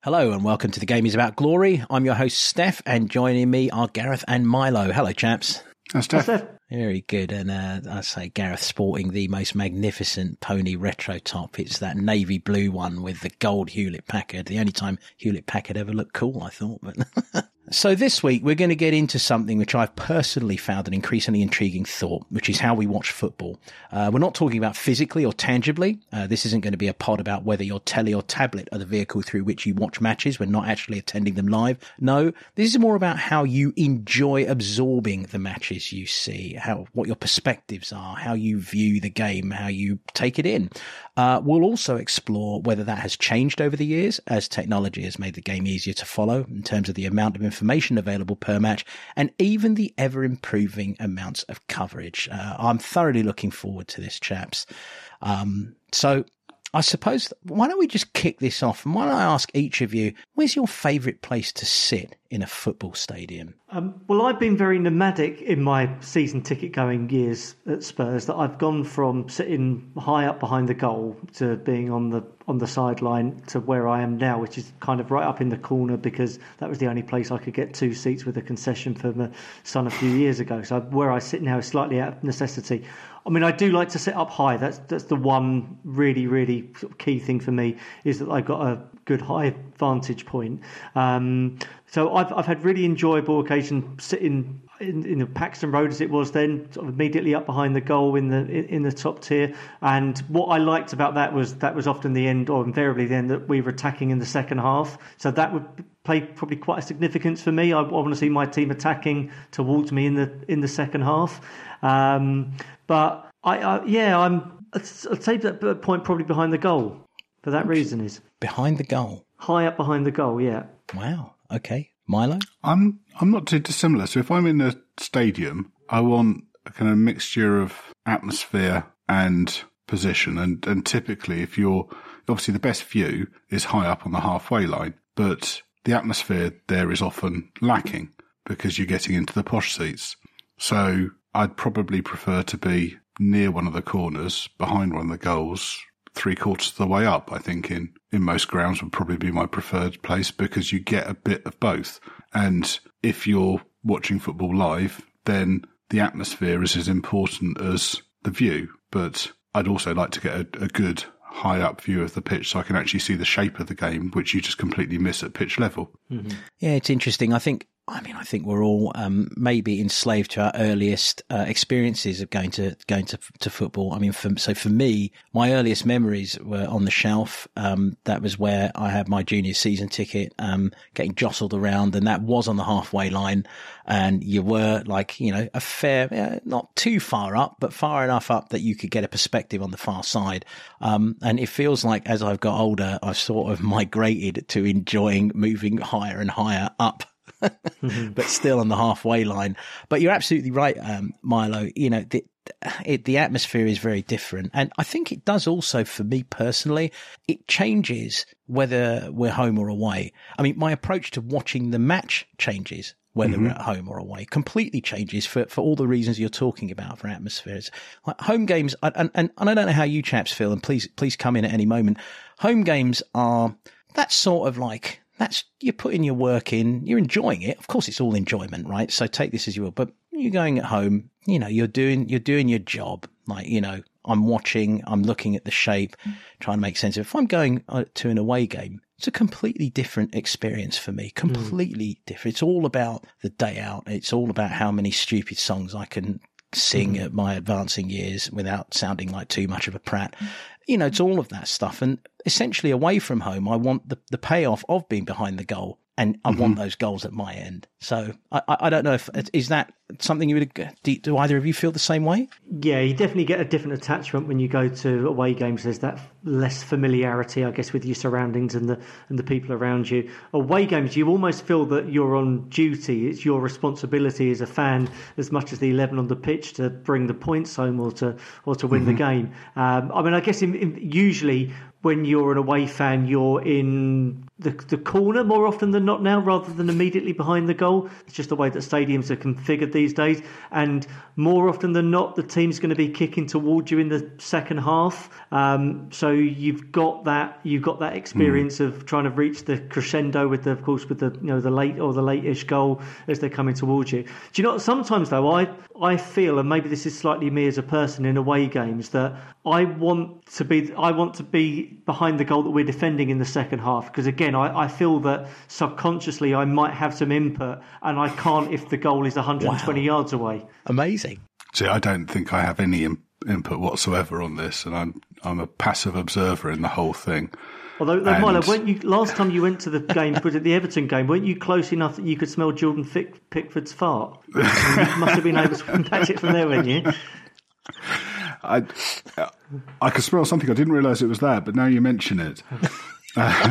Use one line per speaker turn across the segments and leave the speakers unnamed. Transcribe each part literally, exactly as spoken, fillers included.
Hello and welcome to The Game is About Glory. I'm your host, Steph, and joining me are Gareth and Milo. Hello, chaps.
Hi, Steph. Hi, Steph.
Very good. And uh, I say Gareth sporting the most magnificent pony retro top. It's that navy blue one with the gold Hewlett-Packard. The only time Hewlett-Packard ever looked cool, I thought. But So this week, we're going to get into something which I've personally found an increasingly intriguing thought, which is how we watch football. Uh, we're not talking about physically or tangibly. Uh, this isn't going to be a pod about whether your telly or tablet are the vehicle through which you watch matches. We're not actually attending them live. No, this is more about how you enjoy absorbing the matches you see, how what your perspectives are, how you view the game, how you take it in. Uh, we'll also explore whether that has changed over the years as technology has made the game easier to follow in terms of the amount of information available per match and even the ever-improving amounts of coverage. Uh, I'm thoroughly looking forward to this, chaps. Um, so I suppose, why don't we just kick this off? And why don't I ask each of you, where's your favourite place to sit in a football stadium?
Um, well, I've been very nomadic in my season ticket going years at Spurs, that I've gone from sitting high up behind the goal to being on the on the sideline to where I am now, which is kind of right up in the corner because that was the only place I could get two seats with a concession for my son a few years ago. So where I sit now is slightly out of necessity. I mean, I do like to sit up high. That's that's the one really, really sort of key thing for me, is that I've got a good high vantage point. Um, so I've I've had really enjoyable occasion sitting in, in the Paxton Road as it was then, sort of immediately up behind the goal in the in, in the top tier. And what I liked about that was that was often the end, or invariably the end, that we were attacking in the second half. So that would play probably quite a significance for me. I, I want to see my team attacking towards me in the in the second half. Um, but I, I yeah, I'm I'd say that point probably behind the goal for that reason. Is
behind the goal,
high up behind the goal. Yeah.
Wow. Okay, Milo.
I'm I'm not too dissimilar. So if I'm in a stadium, I want a kind of mixture of atmosphere and position. And and typically, if you're obviously the best view is high up on the halfway line, but the atmosphere there is often lacking because you're getting into the posh seats. So I'd probably prefer to be near one of the corners, behind one of the goals, three quarters of the way up. I think in, in most grounds would probably be my preferred place because you get a bit of both. And if you're watching football live, then the atmosphere is as important as the view. But I'd also like to get a, a good high up view of the pitch so I can actually see the shape of the game, which you just completely miss at pitch level.
Mm-hmm. Yeah, it's interesting. I think I mean, I think we're all um, maybe enslaved to our earliest uh, experiences of going to going to to football. I mean, for, so for me, my earliest memories were on the shelf. Um, that was where I had my junior season ticket, um, getting jostled around, and that was on the halfway line. And you were like, you know, a fair, uh, not too far up, but far enough up that you could get a perspective on the far side. Um, and it feels like as I've got older, I've sort of migrated to enjoying moving higher and higher up. mm-hmm. But still on the halfway line. But you're absolutely right, um, Milo. You know, the, it, the atmosphere is very different. And I think it does also, for me personally, it changes whether we're home or away. I mean, my approach to watching the match changes whether mm-hmm. we're at home or away, completely changes for, for all the reasons you're talking about for atmospheres. Like home games, and, and, and I don't know how you chaps feel, and please, please come in at any moment. Home games are that sort of like, That's, you're putting your work in, you're enjoying it. Of course, it's all enjoyment, right? So take this as you will. But you're going at home, you know, you're doing, you're doing your job. Like, you know, I'm watching, I'm looking at the shape, trying to make sense of it. If I'm going to an away game, it's a completely different experience for me. Completely mm. different. It's all about the day out. It's all about how many stupid songs I can sing mm. at my advancing years without sounding like too much of a prat. You know, it's all of that stuff. And essentially away from home, I want the, the payoff of being behind the goal, and I mm-hmm. want those goals at my end. So I, I don't know if, is that something you would, do, do either of you feel the same way?
Yeah, you definitely get a different attachment when you go to away games. There's that less familiarity, I guess, with your surroundings and the and the people around you. Away games, you almost feel that you're on duty. It's your responsibility as a fan, as much as the eleven on the pitch, to bring the points home or to or to win mm-hmm. the game. Um, I mean, I guess in, in, usually when you're an away fan, you're in the, the corner more often than not now, rather than immediately behind the goal. It's just the way that stadiums are configured these days, and more often than not, the team's going to be kicking towards you in the second half. Um, so you've got that you've got that experience mm. of trying to reach the crescendo with the, of course, with the you know the late or the late-ish goal as they're coming towards you. Do you know? Sometimes though, I I feel, and maybe this is slightly me as a person in away games, that I want to be I want to be behind the goal that we're defending in the second half, because again, I, I feel that subconsciously I might have some input, and I can't if the goal is one hundred twenty wow. yards away.
Amazing.
See, I don't think I have any in- input whatsoever on this, and I'm I'm a passive observer in the whole thing.
Although, and... Milo, weren't you last time you went to the game, was it the Everton game? Weren't you close enough that you could smell Jordan Fick- Pickford's fart? You must have been able to impact it from there, weren't you?
I I could smell something. I didn't realise it was that, but now you mention it. um,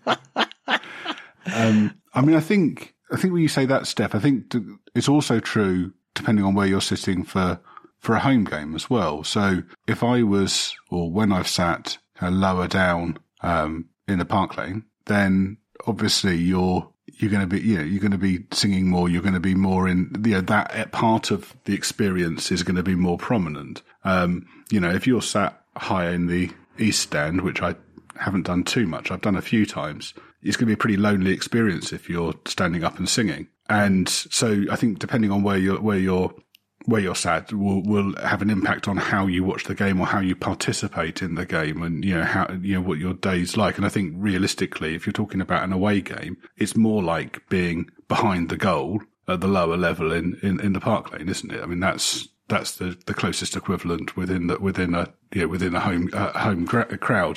um, I mean, I think I think when you say that, Steph, I think it's also true depending on where you're sitting for for a home game as well. So if I was, or when I've sat kind of lower down um, in the Park Lane, then obviously you're you're going to be, you know, you're going to be singing more. You're going to be more in, you know, that part of the experience is going to be more prominent. Um, you know, if you're sat higher in the East Stand, which I haven't done too much, I've done a few times, it's going to be a pretty lonely experience if you're standing up and singing. And so I think depending on where you're, where you're, where you're sat will, will have an impact on how you watch the game or how you participate in the game, and, you know, how, you know, what your day's like. And I think realistically, if you're talking about an away game, it's more like being behind the goal at the lower level in, in, in the Park Lane, isn't it? I mean, that's, that's the, the closest equivalent within the, within a, you know, within a home, uh, home gra- crowd.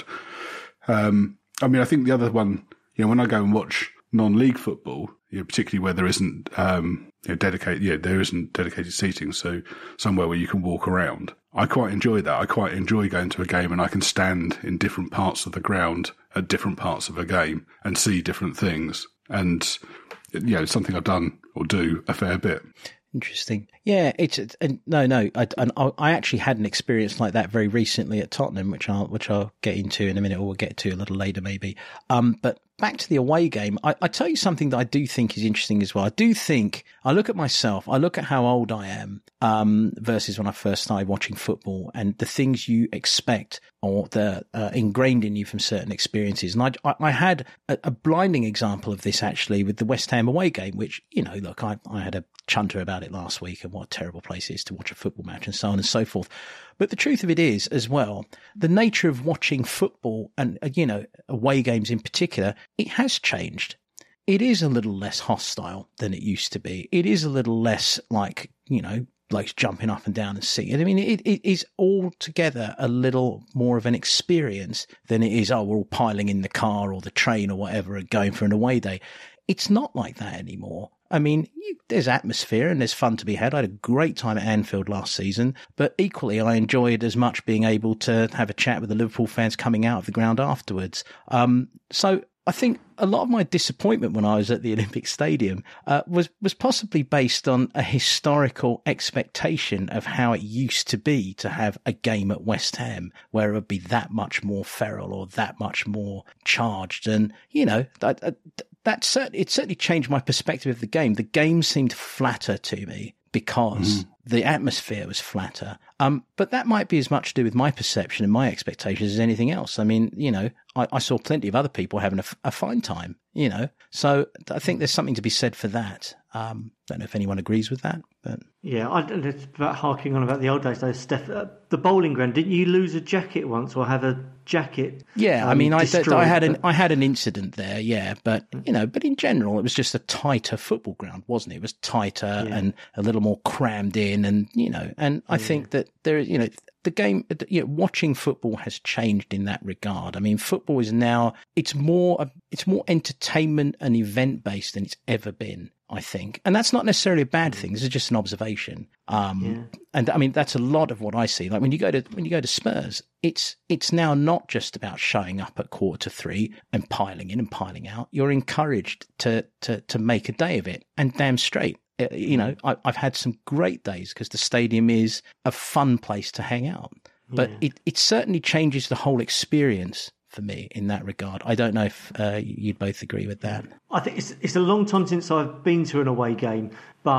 Um, I mean, I think the other one, you know, when I go and watch non-league football, you know, particularly where there isn't, um, you know, dedicated, yeah, there isn't dedicated seating, so somewhere where you can walk around. I quite enjoy that. I quite enjoy going to a game and I can stand in different parts of the ground at different parts of a game and see different things. And, you know, it's something I've done or do a fair bit.
Interesting. Yeah, it's, it's and no, no. I, and I actually had an experience like that very recently at Tottenham, which I'll which I'll get into in a minute, or we'll get to a little later maybe. Um, but back to the away game, I, I tell you something that I do think is interesting as well. I do think I look at myself, I look at how old I am, um, versus when I first started watching football, and the things you expect or the uh, ingrained in you from certain experiences. And I, I, I had a, a blinding example of this actually with the West Ham away game, which, you know, look, I, I had a chunter about it last week and what a terrible place it is to watch a football match and so on and so forth. But the truth of it is as well, the nature of watching football and, you know, away games in particular, it has changed. It is a little less hostile than it used to be. It is a little less like, you know, like jumping up and down and singing. I mean, it, it is altogether a little more of an experience than it is, oh, we're all piling in the car or the train or whatever and going for an away day. It's not like that anymore. I mean, you, there's atmosphere and there's fun to be had. I had a great time at Anfield last season, but equally I enjoyed as much being able to have a chat with the Liverpool fans coming out of the ground afterwards. Um, so I think a lot of my disappointment when I was at the Olympic Stadium uh, was was possibly based on a historical expectation of how it used to be to have a game at West Ham, where it would be that much more feral or that much more charged. And, you know, that, that, that cert- it certainly changed my perspective of the game. The game seemed flatter to me because mm. the atmosphere was flatter. Um, but that might be as much to do with my perception and my expectations as anything else. I mean, you know, I, I saw plenty of other people having a, a fine time, you know, so I think there's something to be said for that. Um, don't know if anyone agrees with that, but
yeah, I, it's about harking on about the old days though, Steph. Uh, the bowling ground, didn't you lose a jacket once or have a jacket?
Yeah,
um,
I mean, I,
destroyed,
I had
but...
an I had an incident there, yeah, but you know, but in general, it was just a tighter football ground, wasn't it? It was tighter yeah. and a little more crammed in, and you know, and I yeah. think that there, you know. The game, you know, watching football has changed in that regard. I mean, football is now, it's more, it's more entertainment and event based than it's ever been, I think. And that's not necessarily a bad thing. This is just an observation. Um, yeah. And I mean, that's a lot of what I see. Like when you go to, when you go to Spurs, it's, it's now not just about showing up at quarter to three and piling in and piling out. You're encouraged to, to, to make a day of it, and damn straight. You know, I, I've had some great days because the stadium is a fun place to hang out. But yeah. it, it certainly changes the whole experience for me in that regard. I don't know if uh, you'd both agree with that.
I think it's it's a long time since I've been to an away game, but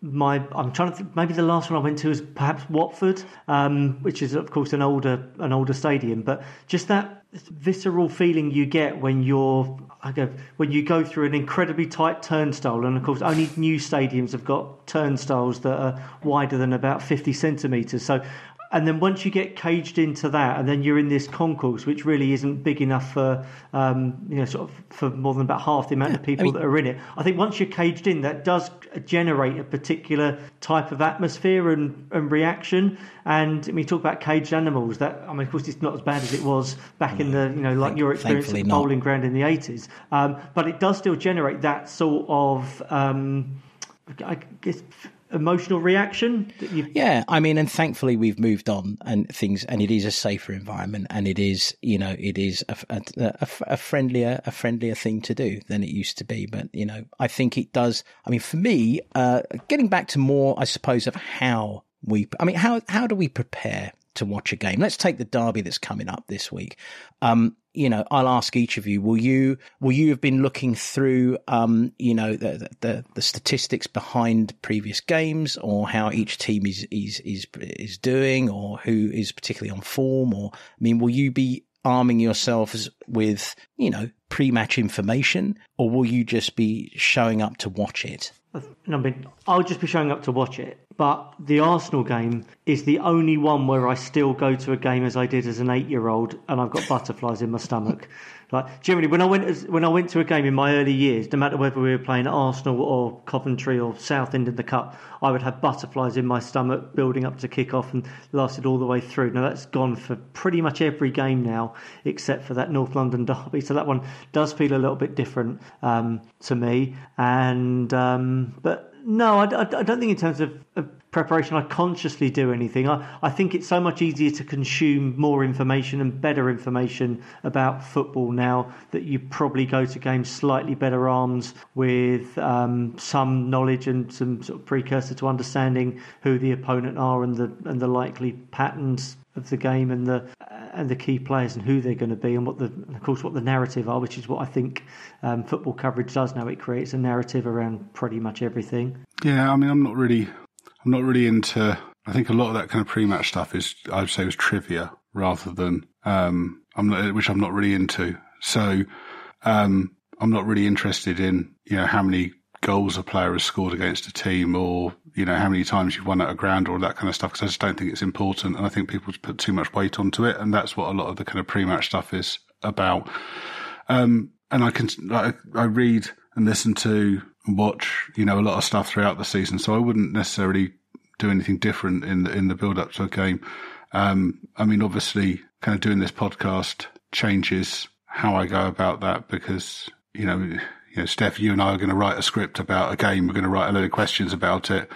my I'm trying to think, maybe the last one I went to was perhaps Watford, um, which is of course an older an older stadium, but just that visceral feeling you get when you're I go when you go through an incredibly tight turnstile, and of course only new stadiums have got turnstiles that are wider than about fifty centimetres. So. And then once you get caged into that, and then you're in this concourse, which really isn't big enough for, um, you know, sort of for more than about half the amount yeah, of people I mean, that are in it. I think once you're caged in, that does generate a particular type of atmosphere and, and reaction. And I mean, talk about caged animals. That I mean, of course, it's not as bad as it was back in the, you know, like Thank, your experience at the not. bowling ground in the eighties. Um, but it does still generate that sort of, um, I guess. emotional reaction that you
yeah I mean, and thankfully we've moved on and things, and it is a safer environment, and it is, you know, it is a, a, a, a friendlier a friendlier thing to do than it used to be. But you know, I think it does, I mean, for me, uh getting back to more, I suppose, of how we I mean how how do we prepare to watch a game? Let's take the derby that's coming up this week. Um, you know, I'll ask each of you: Will you will you have been looking through, um, you know, the, the the statistics behind previous games, or how each team is is is is doing, or who is particularly on form? Or I mean, will you be arming yourselves with, you know, pre-match information, or will you just be showing up to watch it?
I mean, I'll just be showing up to watch it. But the Arsenal game is the only one where I still go to a game as I did as an eight-year-old, and I've got butterflies in my stomach. Like generally, when I went as, when I went to a game in my early years, no matter whether we were playing Arsenal or Coventry or Southend in the Cup, I would have butterflies in my stomach building up to kick-off, and lasted all the way through. Now that's gone for pretty much every game now, except for that North London derby. So that one does feel a little bit different um, to me. And um, but. No, I, I don't think in terms of, of preparation I consciously do anything. I, I think it's so much easier to consume more information and better information about football now that you probably go to games slightly better armed with um, some knowledge and some sort of precursor to understanding who the opponent are and the and the likely patterns of the game and the and the key players and who they're going to be, and what the of course what the narrative are, which is what I think um, football coverage does now. It creates a narrative around pretty much everything.
Yeah, I mean, I'm not really, I'm not really into. I think a lot of that kind of pre-match stuff is, I would say, was trivia rather than um, I'm not, which I'm not really into. So um, I'm not really interested in, you know, how many goals a player has scored against a team, or, you know, how many times you've won at a ground, or that kind of stuff, because I just don't think it's important. And I think people put too much weight onto it. And that's what a lot of the kind of pre-match stuff is about. Um, and I can, I, I read and listen to and watch, you know, a lot of stuff throughout the season. So I wouldn't necessarily do anything different in the, in the build up to a game. Um, I mean, obviously kind of doing this podcast changes how I go about that, because, you know, You know, Steph, you and I are going to write a script about a game. We're going to write a load of questions about it,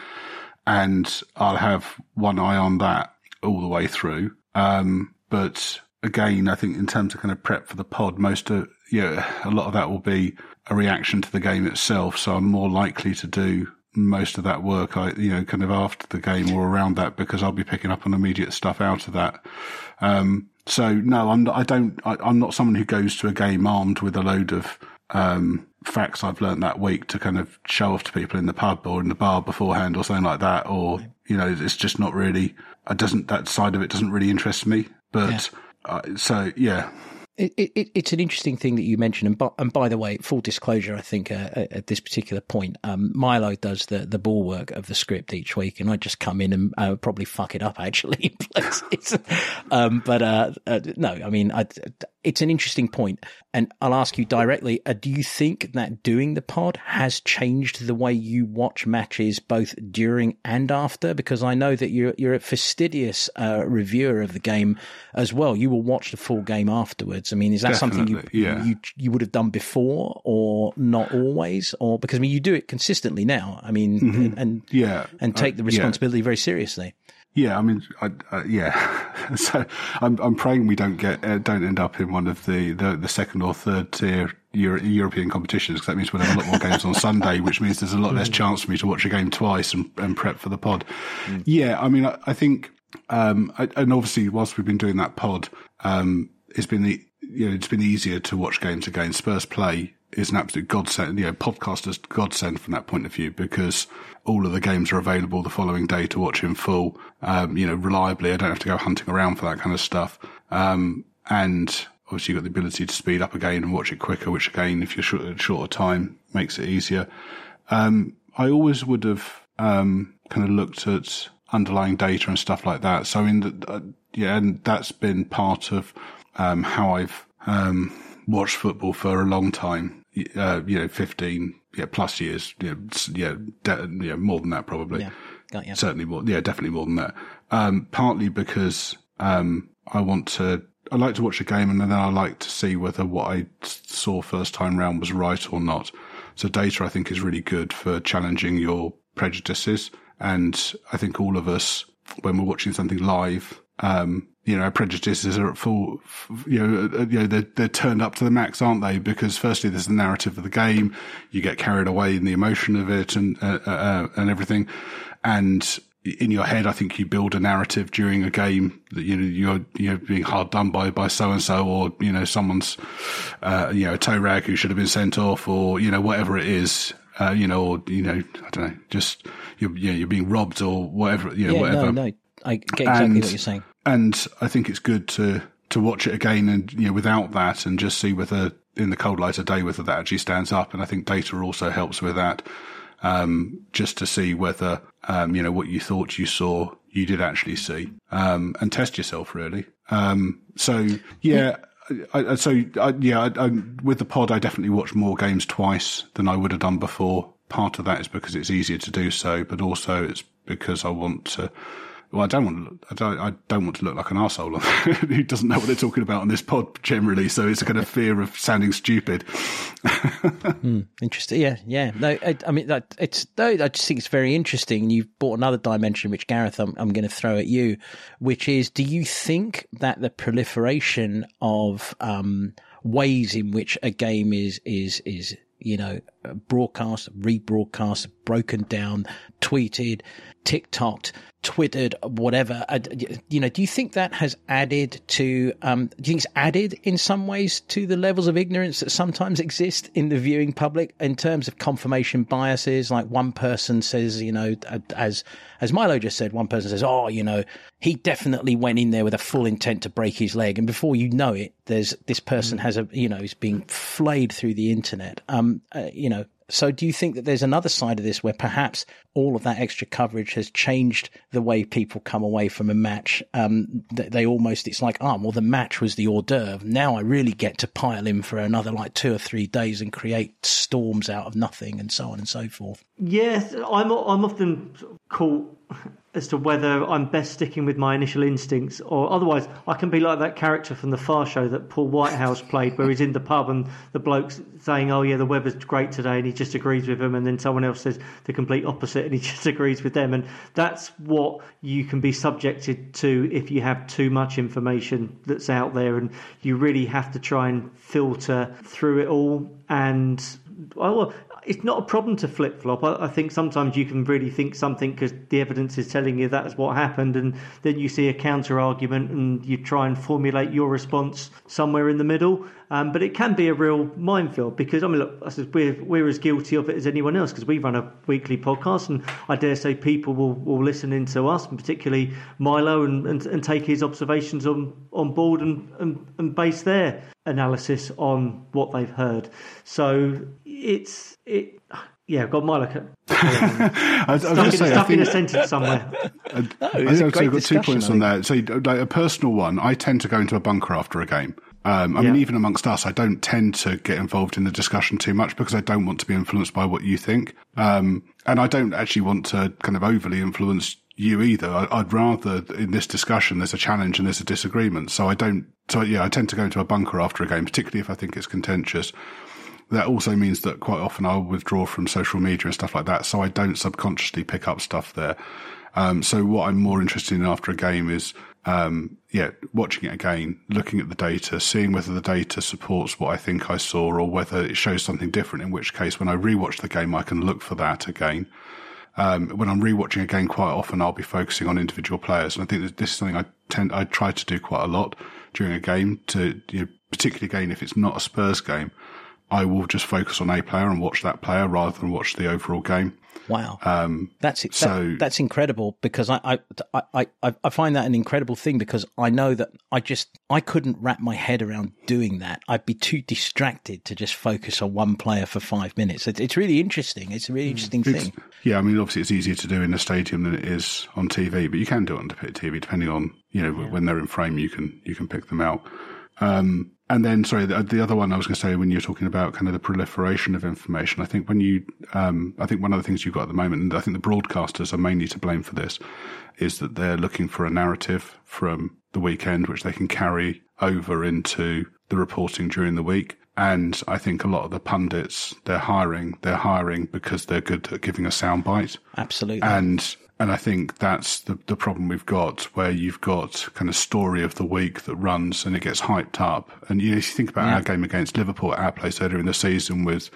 and I'll have one eye on that all the way through. Um, but again, I think in terms of kind of prep for the pod, most of, you know, a lot of that will be a reaction to the game itself. So I'm more likely to do most of that work, I, you know, kind of after the game or around that, because I'll be picking up on immediate stuff out of that. Um, so no, I'm not, I don't, I, I'm not someone who goes to a game armed with a load of, um, facts I've learned that week to kind of show off to people in the pub or in the bar beforehand or something like that. Or, you know, it's just not really, it doesn't, that side of it doesn't really interest me. But, yeah. uh, so, yeah.
It, it, it's an interesting thing that you mentioned, and by, and by the way, full disclosure, I think uh, at this particular point, um, Milo does the the ball work of the script each week, and I just come in and uh, probably fuck it up actually. um, but uh, uh, no, I mean, I, it's an interesting point, and I'll ask you directly: uh, do you think that doing the pod has changed the way you watch matches, both during and after? Because I know that you're you're a fastidious uh, reviewer of the game as well. You will watch the full game afterwards. I mean, is that Definitely, something you, yeah. you you would have done before, or not always? Or because I mean, you do it consistently now. I mean, mm-hmm. and, and
yeah,
and take the responsibility uh, yeah. very seriously.
Yeah, I mean, I, uh, yeah. So I'm I'm praying we don't get uh, don't end up in one of the, the, the second or third tier Euro- European competitions, because that means we'll have a lot more games on Sunday, which means there's a lot less chance for me to watch a game twice and, and prep for the pod. Mm. Yeah, I mean, I, I think, um, I, and obviously whilst we've been doing that pod, um, it's been the you know, it's been easier to watch games again. Spurs play is an absolute godsend. You know, podcasters godsend from that point of view, because all of the games are available the following day to watch in full, um, you know, reliably. I don't have to go hunting around for that kind of stuff. Um, and obviously you've got the ability to speed up a game and watch it quicker, which again, if you're short, a shorter time, makes it easier. Um, I always would have, um, kind of looked at underlying data and stuff like that. So in the, uh, yeah, and that's been part of, um, how I've, um, watched football for a long time, uh, you know, fifteen, yeah, plus years, yeah, yeah, de- yeah, more than that probably.
Yeah, got you.
Certainly more, yeah, definitely more than that. Um, partly because, um, I want to, I like to watch a game and then I like to see whether what I saw first time round was right or not. So data, I think, is really good for challenging your prejudices. And I think all of us, when we're watching something live, um, you know, our prejudices are at full, you know, you know, they're, they're turned up to the max, aren't they? Because firstly, there's the narrative of the game. You get carried away in the emotion of it and, uh, uh, and everything. And in your head, I think you build a narrative during a game that, you know, you're, you're being hard done by, by so and so, or, you know, someone's, uh, you know, a toe rag who should have been sent off, or, you know, whatever it is, uh, you know, or, you know, I don't know, just, you're, you know, you're being robbed or whatever, you know,
yeah,
whatever.
No, no, I get exactly
and,
what you're saying.
And I think it's good to, to watch it again and, you know, without that, and just see whether in the cold light of day, whether that actually stands up. And I think data also helps with that. Um, just to see whether, um, you know, what you thought you saw, you did actually see, um, and test yourself really. Um, so yeah, I, I, so I, yeah, I, I, with the pod, I definitely watch more games twice than I would have done before. Part of that is because it's easier to do so, but also it's because I want to, well, I don't want to look, I don't, I don't want to look like an arsehole who doesn't know what they're talking about on this pod generally. So it's a kind of fear of sounding stupid.
mm, interesting. Yeah. Yeah. No, I, I mean, that it's, no, I just think it's very interesting. You've brought another dimension, which Gareth, I'm, I'm going to throw at you, which is, do you think that the proliferation of, um, ways in which a game is, is, is, you know, broadcast, rebroadcast, broken down, tweeted, TikToked, Twittered, whatever, uh, you know, do you think that has added to, um, do you think it's added in some ways to the levels of ignorance that sometimes exist in the viewing public in terms of confirmation biases? Like one person says, you know, as, as Milo just said, one person says, oh, you know, he definitely went in there with a full intent to break his leg. And before you know it, there's this person has a, you know, is being flayed through the internet. Um, uh, you know, so do you think that there's another side of this where perhaps all of that extra coverage has changed the way people come away from a match? Um, they, they almost, it's like, oh, well, the match was the hors d'oeuvre. Now I really get to pile in for another like two or three days and create storms out of nothing and so on and so forth.
Yes, I'm, I'm often caught as to whether I'm best sticking with my initial instincts, or otherwise I can be like that character from the Far Show that Paul Whitehouse played, where he's in the pub and the bloke's saying, oh yeah, the weather's great today, and he just agrees with him, and then someone else says the complete opposite and he just agrees with them. And that's what you can be subjected to if you have too much information that's out there, and you really have to try and filter through it all. And well, it's not a problem to flip-flop. I, I think sometimes you can really think something because the evidence is telling you that's what happened, and then you see a counter-argument and you try and formulate your response somewhere in the middle. Um, but it can be a real minefield because, I mean, look, I said we're, we're as guilty of it as anyone else because we run a weekly podcast, and I dare say people will, will listen in to us, and particularly Milo, and, and, and take his observations on, on board and, and, and base their analysis on what they've heard. So it's... it. Yeah, I've got Milo.
I, I was
stuck
going
in,
to say,
stuck
I think,
in a sentence somewhere.
I,
No,
I
it was a
think I've
great
got two
discussion,
points
I
on
think.
that. So, like a personal one, I tend to go into a bunker after a game. Um, I mean,
Yeah.
even amongst us, I don't tend to get involved in the discussion too much because I don't want to be influenced by what you think. Um, and I don't actually want to kind of overly influence you either. I, I'd rather in this discussion, there's a challenge and there's a disagreement. So I don't, so yeah, I tend to go into a bunker after a game, particularly if I think it's contentious. That also means that quite often I'll withdraw from social media and stuff like that, so I don't subconsciously pick up stuff there. Um, so what I'm more interested in after a game is, um, yeah, watching it again, looking at the data, seeing whether the data supports what I think I saw or whether it shows something different, in which case when I rewatch the game, I can look for that again. Um, when I'm rewatching a game, quite often I'll be focusing on individual players. And I think that this is something I tend, I try to do quite a lot during a game to, you know, particularly again, if it's not a Spurs game. I will just focus on a player and watch that player rather than watch the overall game.
Wow,
um,
that's that,
so
that's incredible, because I, I I I I find that an incredible thing, because I know that I just I couldn't wrap my head around doing that. I'd be too distracted to just focus on one player for five minutes. It, it's really interesting. It's a really interesting
it's,
thing.
Yeah, I mean, obviously it's easier to do in the stadium than it is on T V, but you can do it on T V depending on, you know, yeah. when they're in frame. You can you can pick them out. Um, and then, sorry, the, the other one I was going to say, when you're talking about kind of the proliferation of information, I think when you, um, I think one of the things you've got at the moment, and I think the broadcasters are mainly to blame for this, is that they're looking for a narrative from the weekend, which they can carry over into the reporting during the week. And I think a lot of the pundits they're hiring, they're hiring because they're good at giving a soundbite.
Absolutely.
And And I think that's the, the problem we've got, where you've got kind of story of the week that runs and it gets hyped up. And, you know, if you think about yeah. our game against Liverpool at our place earlier in the season with,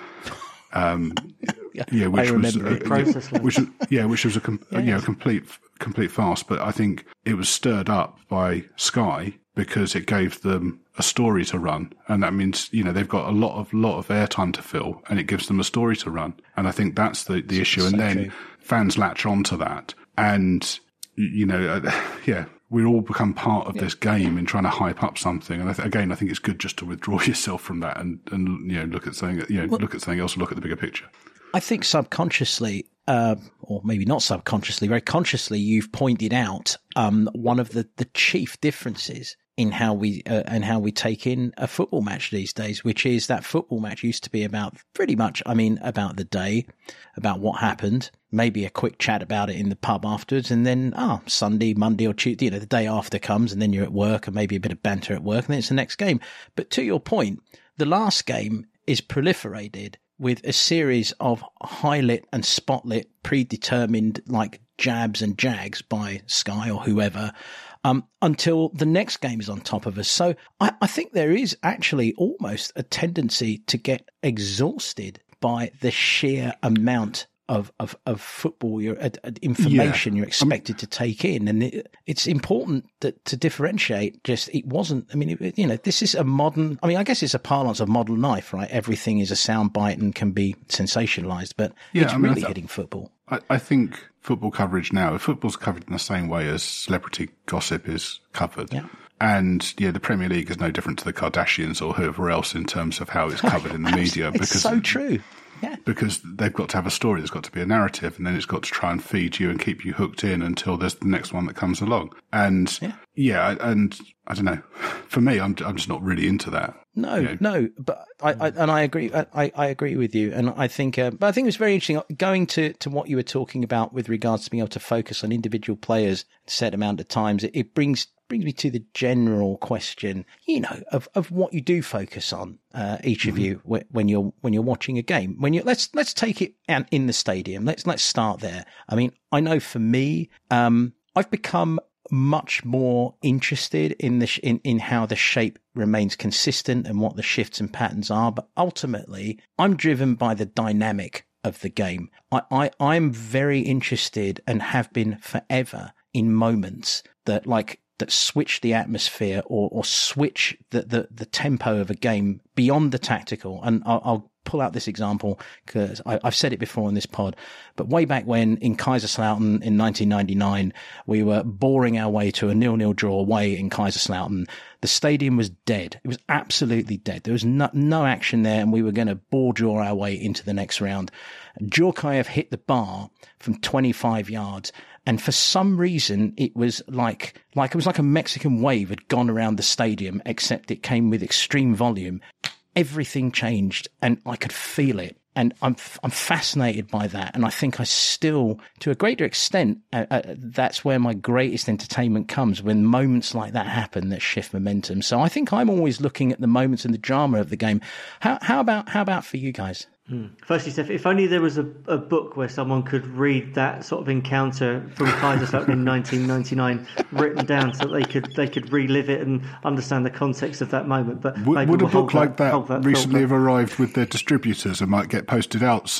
um,
yeah,
yeah, which
I
was,
remember
uh,
it.
yeah, which, yeah, which was a, com-
yes.
you know, complete, complete farce. But I think it was stirred up by Sky because it gave them a story to run. And that means, you know, they've got a lot of, lot of airtime to fill, and it gives them a story to run. And I think that's the, the issue.
So
and then,
true. Fans
latch onto that, and you know, uh, yeah, we all become part of yeah. this game in trying to hype up something. And I th- again, I think it's good just to withdraw yourself from that and, and you know, look at something, you know, well, look at something else, and look at the bigger picture.
I think subconsciously, uh, or maybe not subconsciously, very consciously, you've pointed out um, one of the, the chief differences in how we uh, and how we take in a football match these days, which is that football match used to be about pretty much, I mean, about the day, about what happened, maybe a quick chat about it in the pub afterwards, and then, ah, oh, Sunday, Monday or Tuesday, you know, the day after comes, and then you're at work, and maybe a bit of banter at work, and then it's the next game. But to your point, the last game is proliferated with a series of highlight and spotlit, predetermined, like, jabs and jags by Sky or whoever, Um, until the next game is on top of us. So I, I think there is actually almost a tendency to get exhausted by the sheer amount of, of, of football you're, uh, information yeah. you're expected I mean, to take in. And it, it's important that, to differentiate just, it wasn't, I mean, it, you know, this is a modern, I mean, I guess it's a parlance of modern life, right? Everything is a soundbite and can be sensationalized, but yeah, it's I mean, really th- hitting football.
I, I think football coverage now, if football's covered in the same way as celebrity gossip is covered.
Yeah.
And yeah, the Premier League is no different to the Kardashians or whoever else in terms of how it's covered in the media.
It's
because
so true. Yeah.
Because they've got to have a story, there's got to be a narrative, and then it's got to try and feed you and keep you hooked in until there's the next one that comes along. And yeah, yeah and I don't know, for me, I'm I'm just not really into that.
No,
you know?
no, but I, I and I agree. I, I agree with you, and I think, uh, but I think it was very interesting going to, to what you were talking about with regards to being able to focus on individual players a set amount of times. It, it brings brings me to the general question, you know, of, of what you do focus on, uh, each of mm-hmm. you when you're when you're watching a game. When you let's let's take it in the stadium. Let's let's start there. I mean, I know for me, um, I've become much more interested in the sh- in in how the shape remains consistent and what the shifts and patterns are. But ultimately, I'm driven by the dynamic of the game. I, I I'm very interested and have been forever in moments that like. that switch the atmosphere or, or switch the, the, the tempo of a game beyond the tactical. And I'll, I'll pull out this example because I've said it before in this pod, but way back when in Kaiserslautern in nineteen ninety-nine, we were boring our way to a nil-nil draw away in Kaiserslautern. The stadium was dead. It was absolutely dead. There was no, no action there, and we were going to ball draw our way into the next round. Djorkaeff hit the bar from twenty-five yards. And for some reason, it was like, like it was like a Mexican wave had gone around the stadium, except it came with extreme volume. Everything changed, and I could feel it. And I'm I'm fascinated by that. And I think I still, to a greater extent, uh, uh, that's where my greatest entertainment comes, when moments like that happen that shift momentum. So I think I'm always looking at the moments and the drama of the game. How how about how about for you guys?
Hmm. Firstly, Steph, if only there was a, a book where someone could read that sort of encounter from Kaiserslautern in nineteen ninety-nine written down, so that they could they could relive it and understand the context of that moment. But
would, would
we'll
a book like that,
that, that
recently
thought,
have arrived with their distributors and might get posted out soon?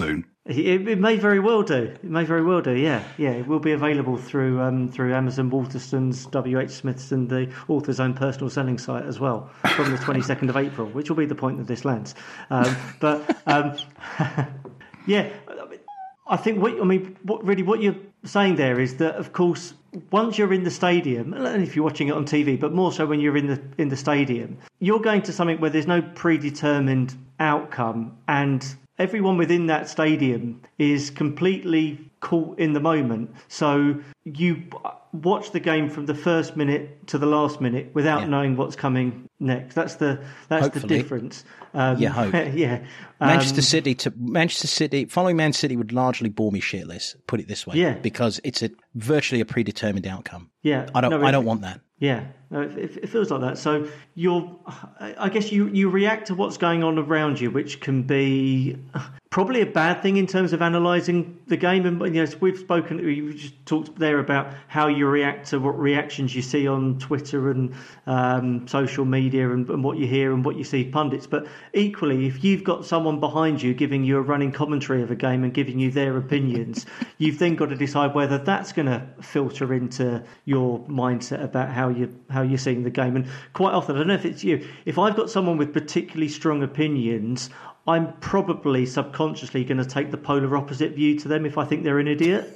It, it may very well do. It may very well do. Yeah, yeah. It will be available through um, through Amazon Waterston's, W H Smith's, and the author's own personal selling site as well from the twenty-second of April, which will be the point that this lands. Um, but um, yeah, I think what I mean, what really what you're saying there is that, of course, once you're in the stadium, and if you're watching it on T V, but more so when you're in the in the stadium, you're going to something where there's no predetermined outcome, and everyone within that stadium is completely caught in the moment. So you watch the game from the first minute to the last minute without yeah. knowing what's coming next. That's the that's Hopefully. the difference. Um,
yeah, hope.
yeah.
Um, Manchester City to Manchester City. Following Man City would largely bore me shitless. Put it this way,
yeah.
because it's a virtually a predetermined outcome.
Yeah,
I don't.
No,
I
it,
don't want that.
Yeah, no, it, it feels like that. So you're, I guess you, you react to what's going on around you, which can be probably a bad thing in terms of analysing the game. And you know, we've spoken, we just talked there about how you react to what reactions you see on Twitter and um, social media, and, and what you hear and what you see pundits. But equally, if you've got someone behind you giving you a running commentary of a game and giving you their opinions, you've then got to decide whether that's going to filter into your mindset about how you how you're seeing the game. And quite often, I don't know if it's you, if I've got someone with particularly strong opinions, I'm probably subconsciously going to take the polar opposite view to them if I think they're an idiot.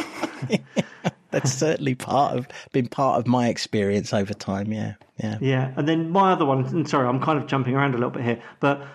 That's certainly part of been part of my experience over time. Yeah, yeah,
yeah. And then my other one, and sorry, I'm kind of jumping around a little bit here, but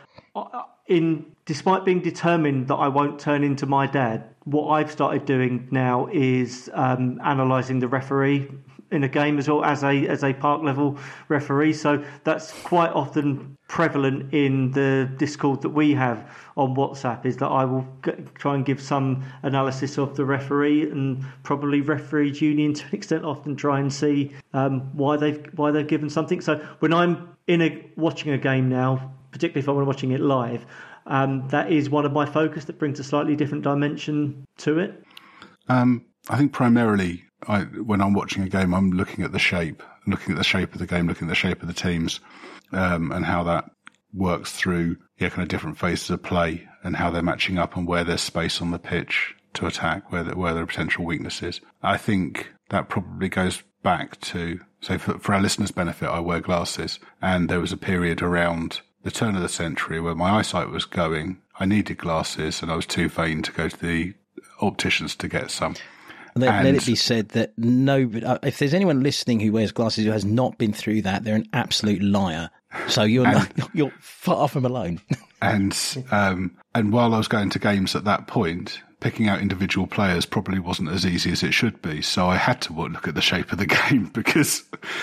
in despite being determined that I won't turn into my dad, what I've started doing now is um, analysing the referee in a game as well as a as a park level referee. So that's quite often prevalent in the Discord that we have on WhatsApp, is that I will g- try and give some analysis of the referee and probably referees union to an extent, often try and see um, why they've why they've given something. So when I'm in a watching a game now, particularly if I'm watching it live, um, that is one of my focus that brings a slightly different dimension to it.
Um, I think primarily, I, when I'm watching a game, I'm looking at the shape, looking at the shape of the game, looking at the shape of the teams, um, and how that works through yeah, kind of different phases of play and how they're matching up and where there's space on the pitch to attack, where, the, where there are potential weaknesses. I think that probably goes back to, so for, for our listeners' benefit, I wear glasses, and there was a period around the turn of the century where my eyesight was going. I needed glasses, and I was too vain to go to the opticians to get some.
Let, and, let it be said that no, if there's anyone listening who wears glasses who has not been through that, they're an absolute liar. So you're and, not, you're far from alone.
and um, and while I was going to games at that point, picking out individual players probably wasn't as easy as it should be. So I had to look at the shape of the game because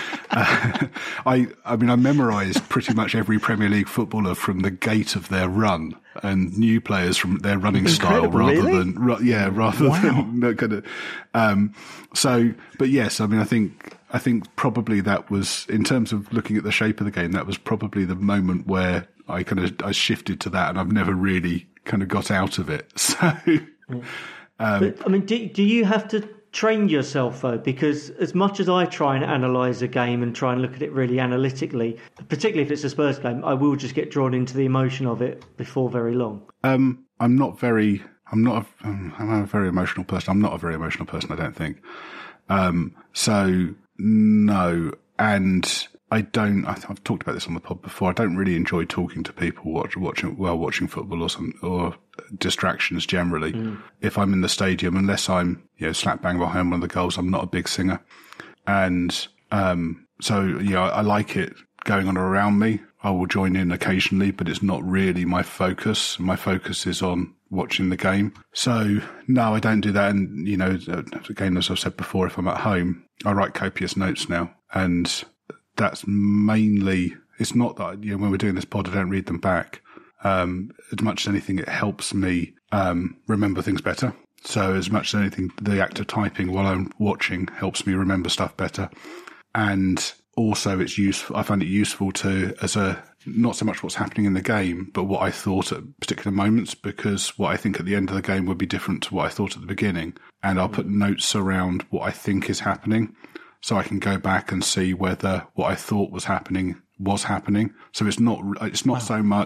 uh, I I mean I memorised pretty much every Premier League footballer from the gait of their run, and new players from their running style rather
really?
than yeah rather
wow.
than no, kind of um so but yes I mean I think I think probably that was, in terms of looking at the shape of the game, that was probably the moment where I kind of I shifted to that, and I've never really kind of got out of it. So
um, but, I mean, do do you have to train yourself though? Because as much as I try and analyse a game and try and look at it really analytically, particularly if it's a Spurs game, I will just get drawn into the emotion of it before very long.
Um, I'm not very, I'm not, a, I'm a very emotional person. I'm not a very emotional person, I don't think. Um, so no, and I don't, I've talked about this on the pod before, I don't really enjoy talking to people watch, watching, while watching football or some, or distractions generally. Mm. If I'm in the stadium, unless I'm, you know, slap bang behind one of the goals, I'm not a big singer. And, um, so, you know, I like it going on around me. I will join in occasionally, but it's not really my focus. My focus is on watching the game. So no, I don't do that. And, you know, again, as I've said before, if I'm at home, I write copious notes now. And that's mainly, it's not that, you know, when we're doing this pod, I don't read them back. Um, as much as anything, it helps me, um, remember things better. So as much as anything, the act of typing while I'm watching helps me remember stuff better. And also it's useful, I find it useful to, as a, not so much what's happening in the game, but what I thought at particular moments, because what I think at the end of the game would be different to what I thought at the beginning. And I'll put notes around what I think is happening, so I can go back and see whether what I thought was happening was happening. So it's not, it's not wow. so much,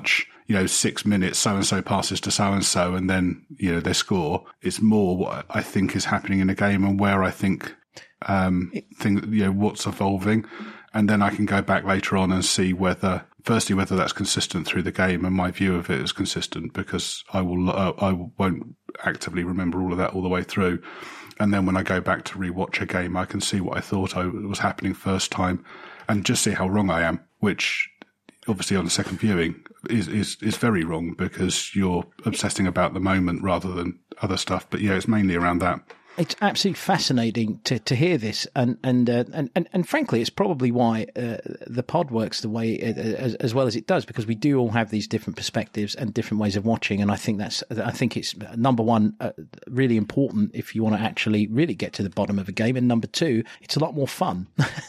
you know, six minutes, so-and-so passes to so-and-so, and then, you know, they score. It's more what I think is happening in a game and where I think, um, think, you know, what's evolving. And then I can go back later on and see whether, firstly, whether that's consistent through the game and my view of it is consistent, because I will, uh, I won't actively remember all of that all the way through. And then when I go back to rewatch a game, I can see what I thought I was happening first time and just see how wrong I am, which obviously on a second viewing is, is, is very wrong because you're obsessing about the moment rather than other stuff. But yeah, it's mainly around that.
It's absolutely fascinating to, to hear this, and and, uh, and and and frankly, it's probably why uh, the pod works the way it, as, as well as it does, because we do all have these different perspectives and different ways of watching, and I think that's I think it's number one, uh, really important if you want to actually really get to the bottom of a game, and number two, it's a lot more fun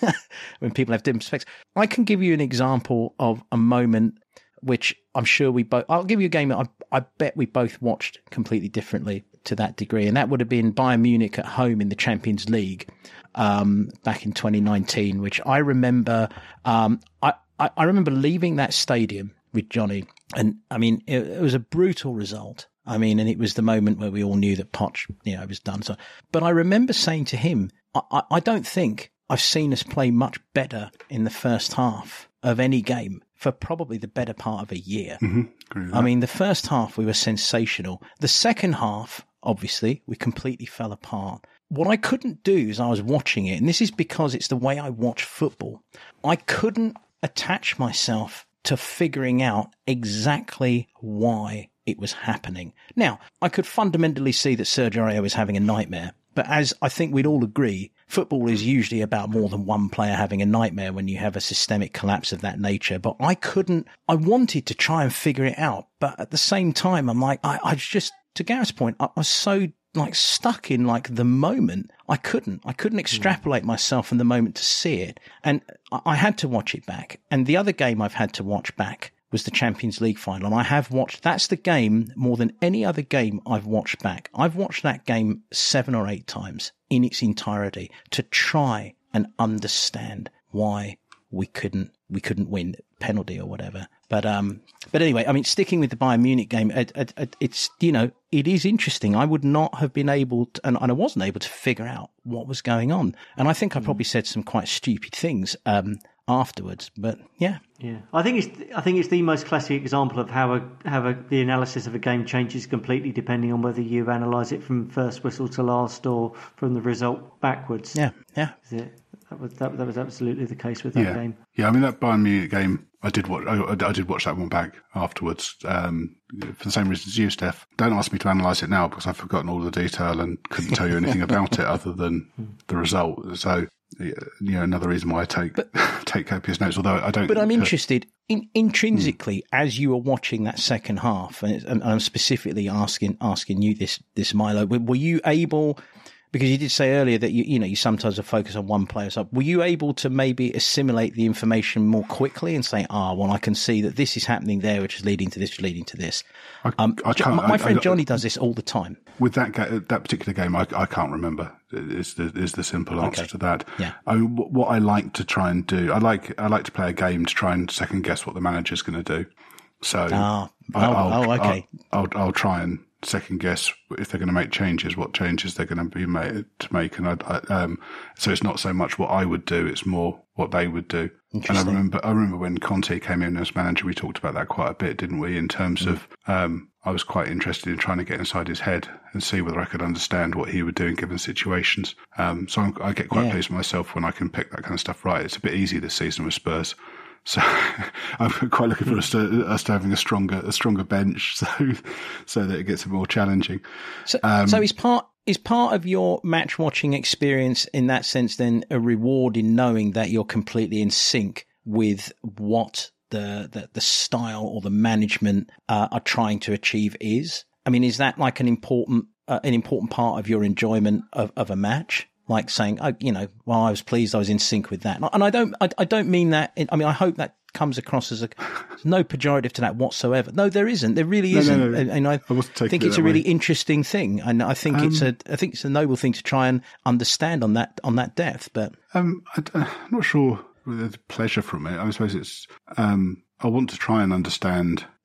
when people have different perspectives. I can give you an example of a moment which I'm sure we both. I'll give you a game that I, I bet we both watched completely differently to that degree, and that would have been Bayern Munich at home in the Champions League um, back in twenty nineteen, which I remember. Um, I, I, I remember leaving that stadium with Johnny, and I mean it, it was a brutal result. I mean, and it was the moment where we all knew that Poch, you know, was done. So, but I remember saying to him, I, I, I don't think I've seen us play much better in the first half of any game for probably the better part of a year.
Mm-hmm.
I mean, the first half we were sensational. The second half, obviously, we completely fell apart. What I couldn't do as I was watching it, and this is because it's the way I watch football, I couldn't attach myself to figuring out exactly why it was happening. Now, I could fundamentally see that Sergio Aurier was having a nightmare, but as I think we'd all agree, football is usually about more than one player having a nightmare when you have a systemic collapse of that nature. But I couldn't, I wanted to try and figure it out. But at the same time, I'm like, I, I just, to Gareth's point, I, I was so like stuck in like the moment. I couldn't, I couldn't extrapolate myself from the moment to see it. And I, I had to watch it back. And the other game I've had to watch back was the Champions League final. And I have watched, that's the game more than any other game I've watched back. I've watched that game seven or eight times in its entirety to try and understand why we couldn't, we couldn't win penalty or whatever. But, um, but anyway, I mean, sticking with the Bayern Munich game, it, it, it, it's, you know, it is interesting. I would not have been able to, and, and I wasn't able to figure out what was going on. And I think I probably said some quite stupid things, um, afterwards, but yeah.
Yeah, I think it's I think it's the most classic example of how a how a, the analysis of a game changes completely depending on whether you analyse it from first whistle to last or from the result backwards.
Yeah, yeah.
That was that, that was absolutely the case with that
yeah.
game.
Yeah, I mean that Bayern Munich game, I did watch. I, I did watch that one back afterwards um, for the same reasons you, Steph. Don't ask me to analyse it now because I've forgotten all the detail and couldn't tell you anything about it other than the result. So. You know, another reason why I take but, take copious notes, although I don't.
But I'm interested in intrinsically hmm. as you were watching that second half, and, and I'm specifically asking asking you this this Milo. Were you able, because you did say earlier that you you know you sometimes are focused on one player, so were you able to maybe assimilate the information more quickly and say, ah, well, I can see that this is happening there, which is leading to this, which is leading to this.
I,
um,
I can't,
my, my
I,
friend
I,
Johnny does this all the time.
With that ga- that particular game, I, I can't remember. Is the is the simple answer
okay.
to that?
Yeah.
I mean, what I like to try and do, I like I like to play a game to try and second guess what the manager's going to do. So,
ah, oh,
I'll,
oh, okay.
I'll, I'll I'll try and second guess if they're going to make changes, what changes they're going to be made to make, and I, I um so it's not so much what I would do, it's more what they would do. And I remember I remember when Conte came in as manager, we talked about that quite a bit, didn't we? In terms mm. of um. I was quite interested in trying to get inside his head and see whether I could understand what he would do in given situations. Um, so I'm, I get quite yeah. pleased with myself when I can pick that kind of stuff right. It's a bit easy this season with Spurs. So I'm quite looking for us to, us to having a stronger, a stronger bench so, so that it gets more challenging.
So, um, so is part, is part of your match watching experience in that sense then a reward in knowing that you're completely in sync with what The, the the style or the management uh, are trying to achieve is? I mean, is that like an important uh, an important part of your enjoyment of, of a match? Like saying, oh, you know, well, I was pleased I was in sync with that. And I don't I, I don't mean that. In, I mean, I hope that comes across as a no pejorative to that whatsoever. No, there isn't. There really isn't.
No, no, no.
And, and I, I think it's a really way. interesting thing, and I think um, it's a I think it's a noble thing to try and understand on that on that depth. But
um, I, I'm not sure. The pleasure from it, I suppose it's. Um, I want to try and understand
right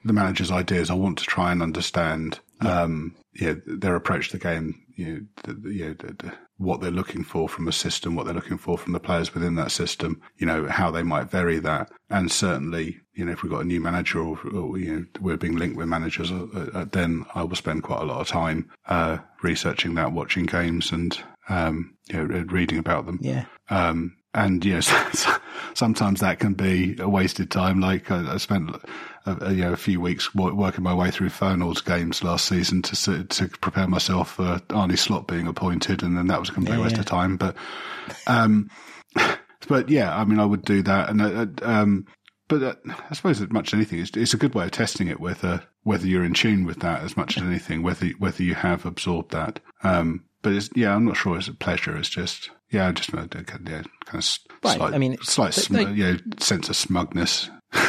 the manager's ideas. I want to try and understand, yeah. um, yeah, their approach to the game, you know, the, you know the, the, what they're looking for from a system, what they're looking for from the players within that system, you know, how they might vary that. And certainly, you know, if we've got a new manager or, or you know, we're being linked with managers, uh, then I will spend quite a lot of time, uh, researching that, watching games and, um, you know, reading about them.
Yeah.
Um, and, you know, sometimes that can be a wasted time. Like I, I spent, a, you know, a few weeks working my way through Feyenoord's games last season to to prepare myself for Arne Slot being appointed, and then that was a complete yeah, waste yeah. of time. But, um, but yeah, I mean, I would do that, and uh, um, but uh, I suppose as much as anything, it's, it's a good way of testing it whether whether you're in tune with that as much as anything, whether whether you have absorbed that. Um, but it's, yeah, I'm not sure it's a pleasure. It's just yeah, just uh, yeah, kind of
right.
slight,
I mean,
slight sm- they, you know, sense of smugness.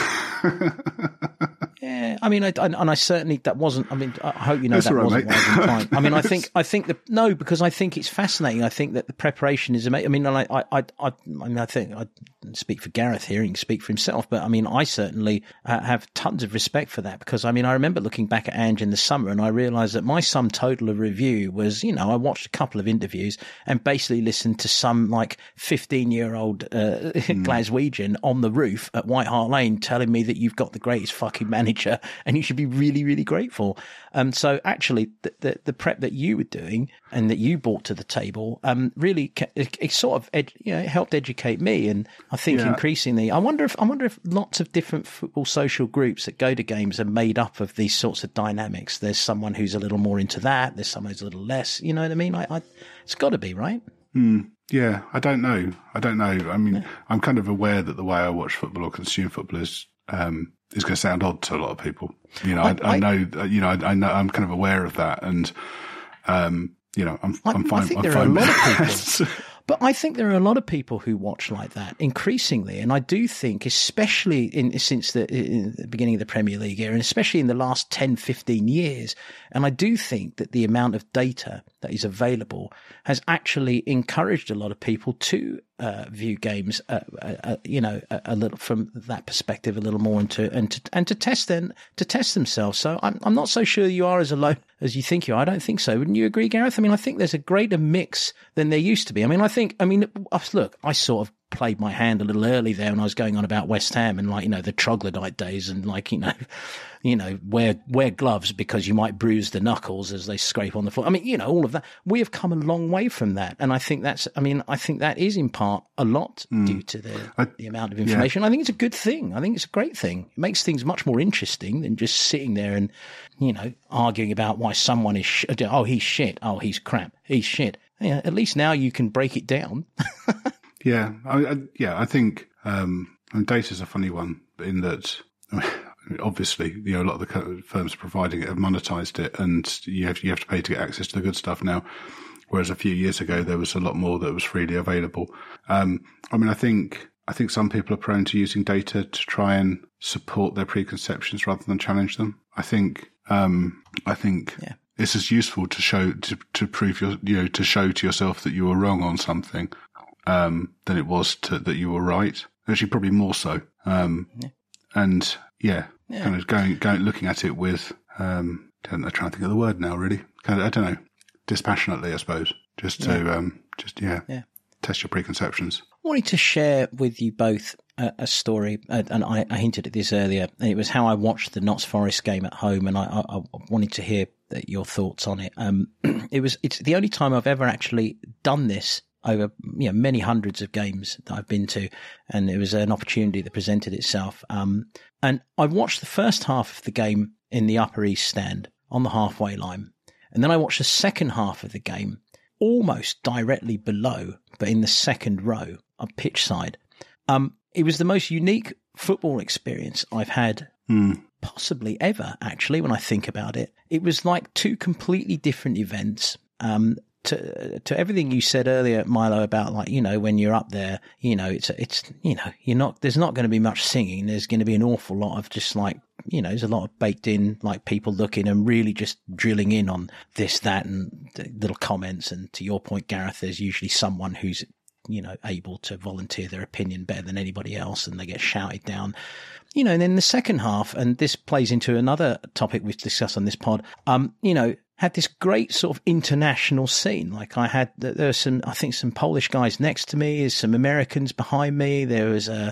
Yeah, I mean, I, I, and I certainly that wasn't. I mean, I hope you know
That's
that
right,
wasn't
mate.
what I was implying. I mean, I think, I think that no, because I think it's fascinating. I think that the preparation is amazing. I mean, I, I, I, I mean, I think I speak for Gareth here. He can speak for himself, but I mean, I certainly uh, have tons of respect for that because I mean, I remember looking back at Ange in the summer, and I realised that my sum total of review was, you know, I watched a couple of interviews and basically listened to some like fifteen-year-old uh, mm. Glaswegian on the roof at White Hart Lane telling me that you've got the greatest fucking manager and you should be really, really grateful. Um, so actually the, the, the prep that you were doing and that you brought to the table, um, really, it, it sort of, ed, you know, it helped educate me. And I think yeah. increasingly, I wonder if, I wonder if lots of different football social groups that go to games are made up of these sorts of dynamics. There's someone who's a little more into that. There's someone who's a little less, you know what I mean? I, I it's gotta be, right?
Mm. Yeah, I don't know. I don't know. I mean, yeah. I'm kind of aware that the way I watch football or consume football is, um, is going to sound odd to a lot of people. You know, I, I, I know, you know, I, I know, I'm kind of aware of that. And, um, you know, I'm,
I,
I'm fine.
I think
I'm
there
fine
are a lot of people, but I think there are a lot of people who watch like that increasingly. And I do think, especially in, since the, in the beginning of the Premier League era, and especially in the last ten, fifteen years. And I do think that the amount of data that is available has actually encouraged a lot of people to uh, view games, uh, uh, you know, a, a little from that perspective, a little more, and to and to and to test then to test themselves. So I'm I'm not so sure you are as alone as you think you are. I don't think so. Wouldn't you agree, Gareth? I mean, I think there's a greater mix than there used to be. I mean, I think, I mean, look, I sort of played my hand a little early there when I was going on about West Ham and like, you know, the troglodyte days and like, you know, you know, wear, wear gloves because you might bruise the knuckles as they scrape on the floor. I mean, you know, all of that. We have come a long way from that. And I think that's, I mean, I think that is in part a lot mm. due to the, I, the amount of information. Yeah. I think it's a good thing. I think it's a great thing. It makes things much more interesting than just sitting there and, you know, arguing about why someone is, sh- oh, he's shit. Oh, he's crap. He's shit. Yeah, at least now you can break it down.
Yeah, I, I, yeah, I think um, data's a funny one in that I mean, obviously, you know, a lot of the firms providing it have monetized it, and you have you have to pay to get access to the good stuff now. Whereas a few years ago, there was a lot more that was freely available. Um, I mean, I think I think some people are prone to using data to try and support their preconceptions rather than challenge them. I think um, I think. Yeah. It's as useful to show, to, to prove your, you know, to show to yourself that you were wrong on something, um, than it was to, that you were right. Actually, probably more so. Um, yeah. and yeah, yeah, kind of going, going, looking at it with, um, I'm trying to think of the word now, really. Kind of, I don't know, dispassionately, I suppose. Just to, yeah. um, just, yeah, yeah, test your preconceptions.
I wanted to share with you both a, a story, uh, and I, I hinted at this earlier, and it was how I watched the Notts Forest game at home, and I, I, I wanted to hear your thoughts on it. Um, it was, it's the only time I've ever actually done this over, you know, many hundreds of games that I've been to, and it was an opportunity that presented itself. Um, and I watched the first half of the game in the Upper East Stand on the halfway line, and then I watched the second half of the game almost directly below, but in the second row of pitch side. Um, it was the most unique football experience I've had mm. possibly ever, actually, when I think about it. It was like two completely different events. Um, to to everything you said earlier, Milo, about like, you know, when you're up there, you know, it's, it's, you know, you're not, there's not going to be much singing. There's going to be an awful lot of just like, you know, there's a lot of baked in, like people looking and really just drilling in on this, that, and little comments. And to your point, Gareth, there's usually someone who's you know, able to volunteer their opinion better than anybody else, and they get shouted down. You know, and then the second half, and this plays into another topic we've discussed on this pod, um, you know, had this great sort of international scene. Like I had, there were some, I think some Polish guys next to me, some Americans behind me. There was a,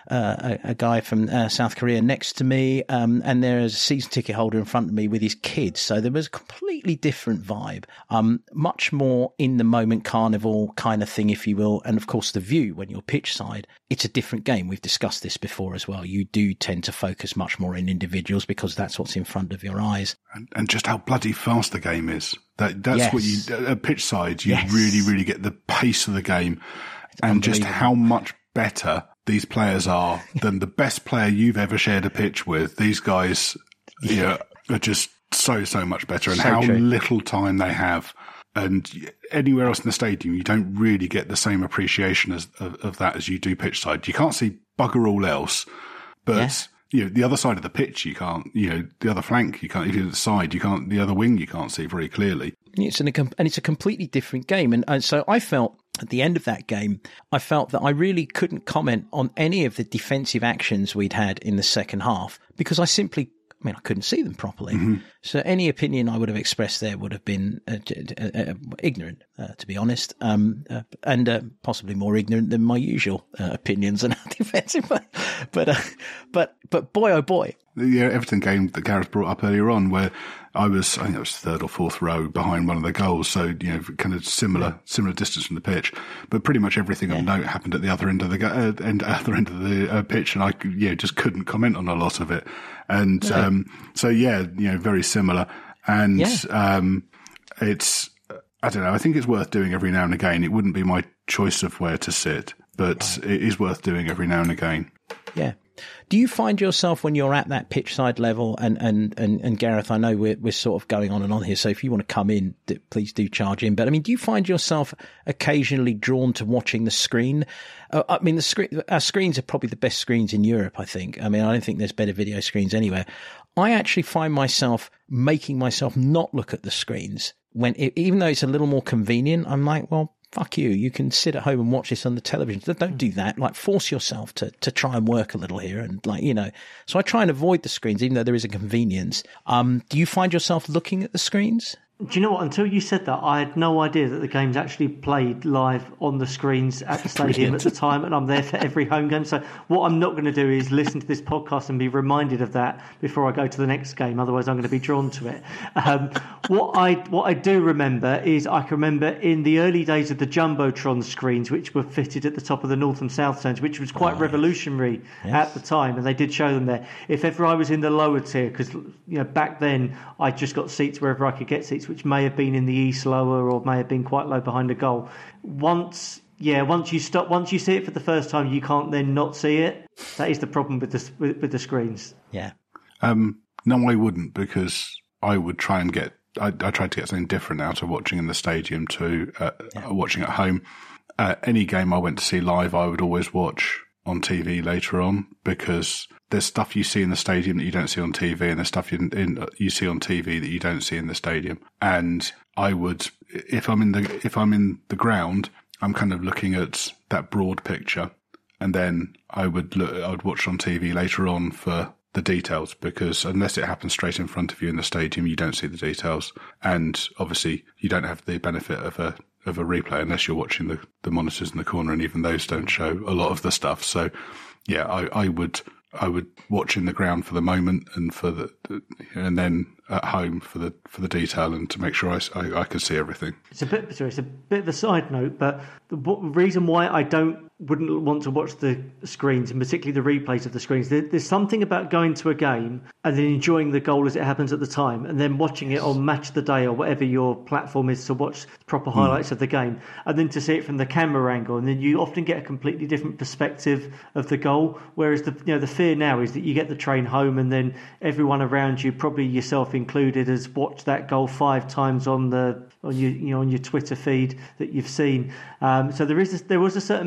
a, a guy from uh, South Korea next to me. Um, and there was a season ticket holder in front of me with his kids. So there was a completely different vibe. Um, much more in the moment carnival kind of thing, if you will. And of course the view when you're pitch side, it's a different game. We've discussed this before as well. You do tend to focus much more in individuals because that's what's in front of your eyes.
And, and just how bloody fast the game is. That That's
yes.
what you, at pitch side, you
yes.
really, really get the pace of the game and just how much better these players are than the best player you've ever shared a pitch with. These guys you know, are just so, so much better, and
so
how
true.
little time they have. And anywhere else in the stadium, you don't really get the same appreciation as, of, of that as you do pitch side. You can't see bugger all else, but
Yeah.
you know, the other side of the pitch, you can't, you know, the other flank, you can't, if you're at the side, you can't, the other wing, you can't see very clearly.
It's an, and it's a completely different game. And, and so I felt at the end of that game, I felt that I really couldn't comment on any of the defensive actions we'd had in the second half because I simply, I mean, I couldn't see them properly. Mm-hmm. So any opinion I would have expressed there would have been uh, uh, uh, ignorant, uh, to be honest, um, uh, and uh, possibly more ignorant than my usual uh, opinions on our defensive play. But, uh, but, but boy, oh boy.
The Everton game that Gareth brought up earlier on, where I was, I think it was third or fourth row behind one of the goals, so you know, kind of similar, yeah. similar distance from the pitch. But pretty much everything yeah. of note happened at the other end of the uh, end, other end of the uh, pitch, and I, you know, just couldn't comment on a lot of it. And no. um, so, yeah, you know, very similar. And yeah. um, it's, I don't know, I think it's worth doing every now and again. It wouldn't be my choice of where to sit, but right. it is worth doing every now and again.
Yeah. Do you find yourself when you're at that pitch side level, and, and, and, and Gareth, I know we're, we're sort of going on and on here, so if you want to come in, please do charge in. But I mean, do you find yourself occasionally drawn to watching the screen? Uh, I mean, the screen, our screens are probably the best screens in Europe, I think. I mean, I don't think there's better video screens anywhere. I actually find myself making myself not look at the screens when, even though it's a little more convenient, I'm like, well, fuck you. You can sit at home and watch this on the television. Don't do that. Like, force yourself to, to try and work a little here. And like, you know, so I try and avoid the screens, even though there is a convenience. Um, do you find yourself looking at the screens?
Do you know what? Until you said that, I had no idea that the game's actually played live on the screens at the stadium at the time, and I'm there for every home game. So what I'm not going to do is listen to this podcast and be reminded of that before I go to the next game. Otherwise, I'm going to be drawn to it. Um, what I what I do remember is I can remember in the early days of the Jumbotron screens, which were fitted at the top of the north and south stands, which was quite oh, revolutionary yes. at the time, and they did show them there. If ever I was in the lower tier, because you know back then I just got seats wherever I could get seats, which may have been in the east lower or may have been quite low behind a goal. Once, yeah, once you stop, once you see it for the first time, you can't then not see it. That is the problem with the with, with the screens.
Yeah.
Um, no, I wouldn't, because I would try and get. I, I tried to get something different out of watching in the stadium to uh, yeah. watching at home. Uh, any game I went to see live, I would always watch on T V later on, because there's stuff you see in the stadium that you don't see on T V, and there's stuff you, in, you see on T V that you don't see in the stadium. And I would, if I'm in the if I'm in the ground, I'm kind of looking at that broad picture, and then I would look, I would watch on T V later on for the details, because unless it happens straight in front of you in the stadium, you don't see the details, and obviously you don't have the benefit of a of a replay unless you're watching the, the monitors in the corner, and even those don't show a lot of the stuff. So, yeah, I, I would I would watch in the ground for the moment, and for the, and then at home for the for the detail, and to make sure I, I, I could see everything.
It's a bit sorry, it's a bit of a side note, but the reason why I don't wouldn't want to watch the screens, and particularly the replays of the screens, there, there's something about going to a game and then enjoying the goal as it happens at the time, and then watching it on Match of the Day or whatever your platform is to watch proper highlights mm. of the game, and then to see it from the camera angle, and then you often get a completely different perspective of the goal. Whereas the you know the fear now is that you get the train home, and then everyone around you, probably yourself included, has watched that goal five times on the on your you know on your Twitter feed that you've seen. Um, so there is a, there was a certain mystique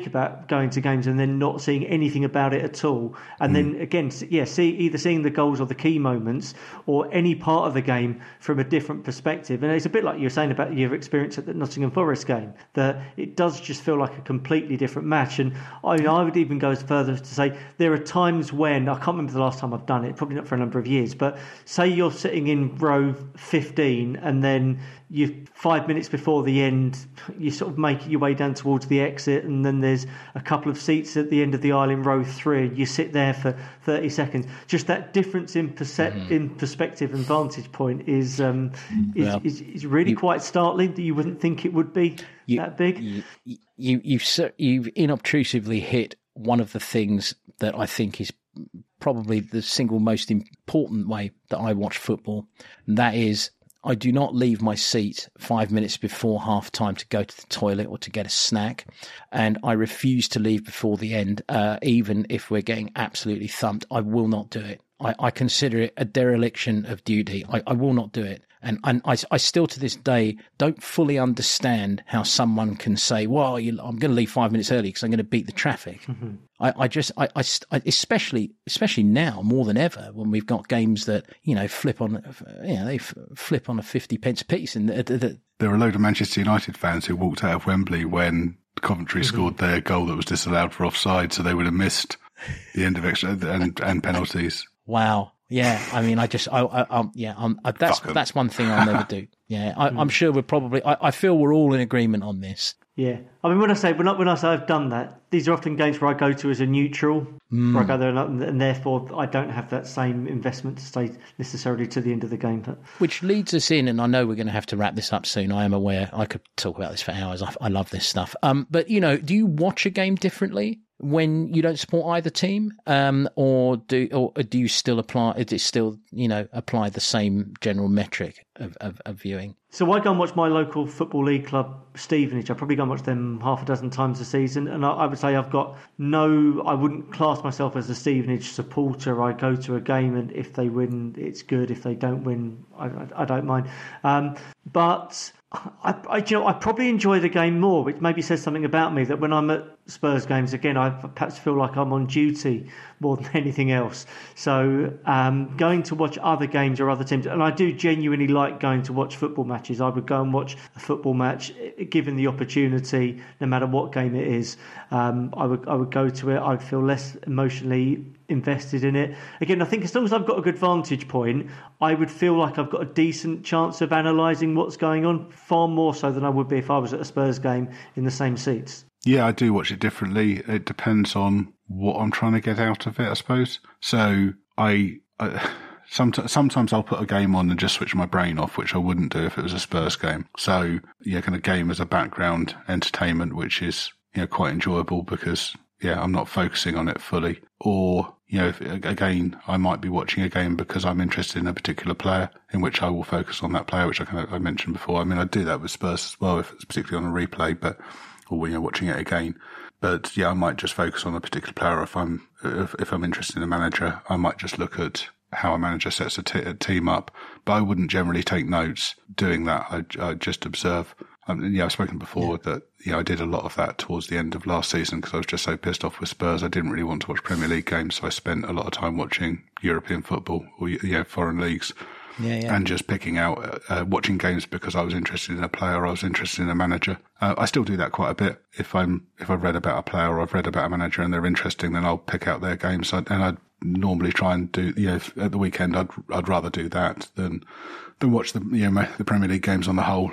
speak about going to games and then not seeing anything about it at all. And mm. then again, yeah, see either seeing the goals or the key moments or any part of the game from a different perspective. And it's a bit like you were saying about your experience at the Nottingham Forest game, that it does just feel like a completely different match. And I, I would even go as further as to say there are times when, I can't remember the last time I've done it, probably not for a number of years, but say you're sitting in row fifteen and then you five minutes before the end, you sort of make your way down towards the exit, and then there's a couple of seats at the end of the aisle in row three. You sit there for thirty seconds. Just that difference in perce- mm-hmm. in perspective and vantage point is um, is, well, is, is really you, quite startling. That you wouldn't think it would be
you,
that big.
You, you you've you've inobtrusively hit one of the things that I think is probably the single most important way that I watch football, and that is, I do not leave my seat five minutes before half time to go to the toilet or to get a snack. And I refuse to leave before the end, uh, even if we're getting absolutely thumped. I will not do it. I, I consider it a dereliction of duty. I, I will not do it. And, and I, I still to this day don't fully understand how someone can say, well, you, I'm going to leave five minutes early because I'm going to beat the traffic. Mm-hmm. I, I just, I, I, especially, especially now more than ever, when we've got games that, you know, flip on, you know, they f- flip on a fifty pence piece. And the, the, the,
there were a load of Manchester United fans who walked out of Wembley when Coventry mm-hmm. scored their goal that was disallowed for offside, so they would have missed the end of extra and, and penalties.
Wow. Yeah, I mean, I just, I, I, um, yeah, um, that's that's one thing I'll never do. Yeah, I, I'm sure we're probably, I, I feel we're all in agreement on this.
Yeah, I mean, when I say when I, when I say I've done that, these are often games where I go to as a neutral, mm. where I go there, and, and therefore I don't have that same investment to stay necessarily to the end of the game. But
which leads us in, and I know we're going to have to wrap this up soon. I am aware. I could talk about this for hours. I, I love this stuff. Um, but you know, do you watch a game differently when you don't support either team, um, or do or do you still apply? Is it still, you know, apply the same general metric of, of, of viewing?
So I go and watch my local football league club, Stevenage. I probably go and watch them half a dozen times a season, and I, I would say I've got no. I wouldn't class myself as a Stevenage supporter. I go to a game, and if they win, it's good. If they don't win, I, I, I don't mind. Um, but I, I, you know, I probably enjoy the game more, which maybe says something about me, that when I'm at Spurs games, again, I perhaps feel like I'm on duty more than anything else. So um, going to watch other games or other teams, and I do genuinely like going to watch football matches. I would go and watch a football match, given the opportunity, no matter what game it is. Um, I would I would go to it. I'd feel less emotionally invested in it. Again, I think as long as I've got a good vantage point, I would feel like I've got a decent chance of analysing what's going on, far more so than I would be if I was at a Spurs game in the same seats.
Yeah, I do watch it differently. It depends on what I'm trying to get out of it, I suppose. So I, I sometimes, sometimes I'll put a game on and just switch my brain off, which I wouldn't do if it was a Spurs game. So yeah, kind of game as a background entertainment, which is, you know, quite enjoyable because, yeah, I'm not focusing on it fully. Or, you know, if, again, I might be watching a game because I'm interested in a particular player, in which I will focus on that player, which I kind of I mentioned before. I mean, I do that with Spurs as well, if it's particularly on a replay, but or you know, watching it again. But yeah, I might just focus on a particular player. If I'm if, if I'm interested in a manager, I might just look at how a manager sets a, t- a team up. But I wouldn't generally take notes doing that. I I just observe. Um, yeah, I've spoken before yeah. that, yeah, I did a lot of that towards the end of last season because I was just so pissed off with Spurs. I didn't really want to watch Premier League games, so I spent a lot of time watching European football or, you know, foreign leagues.
Yeah, yeah.
And just picking out, uh, watching games because I was interested in a player or I was interested in a manager. Uh, I still do that quite a bit. If I'm, if I've read about a player or I've read about a manager and they're interesting, then I'll pick out their games. And I'd normally try and do, you know, if, at the weekend, I'd, I'd rather do that than, than watch the, you know, the Premier League games on the whole.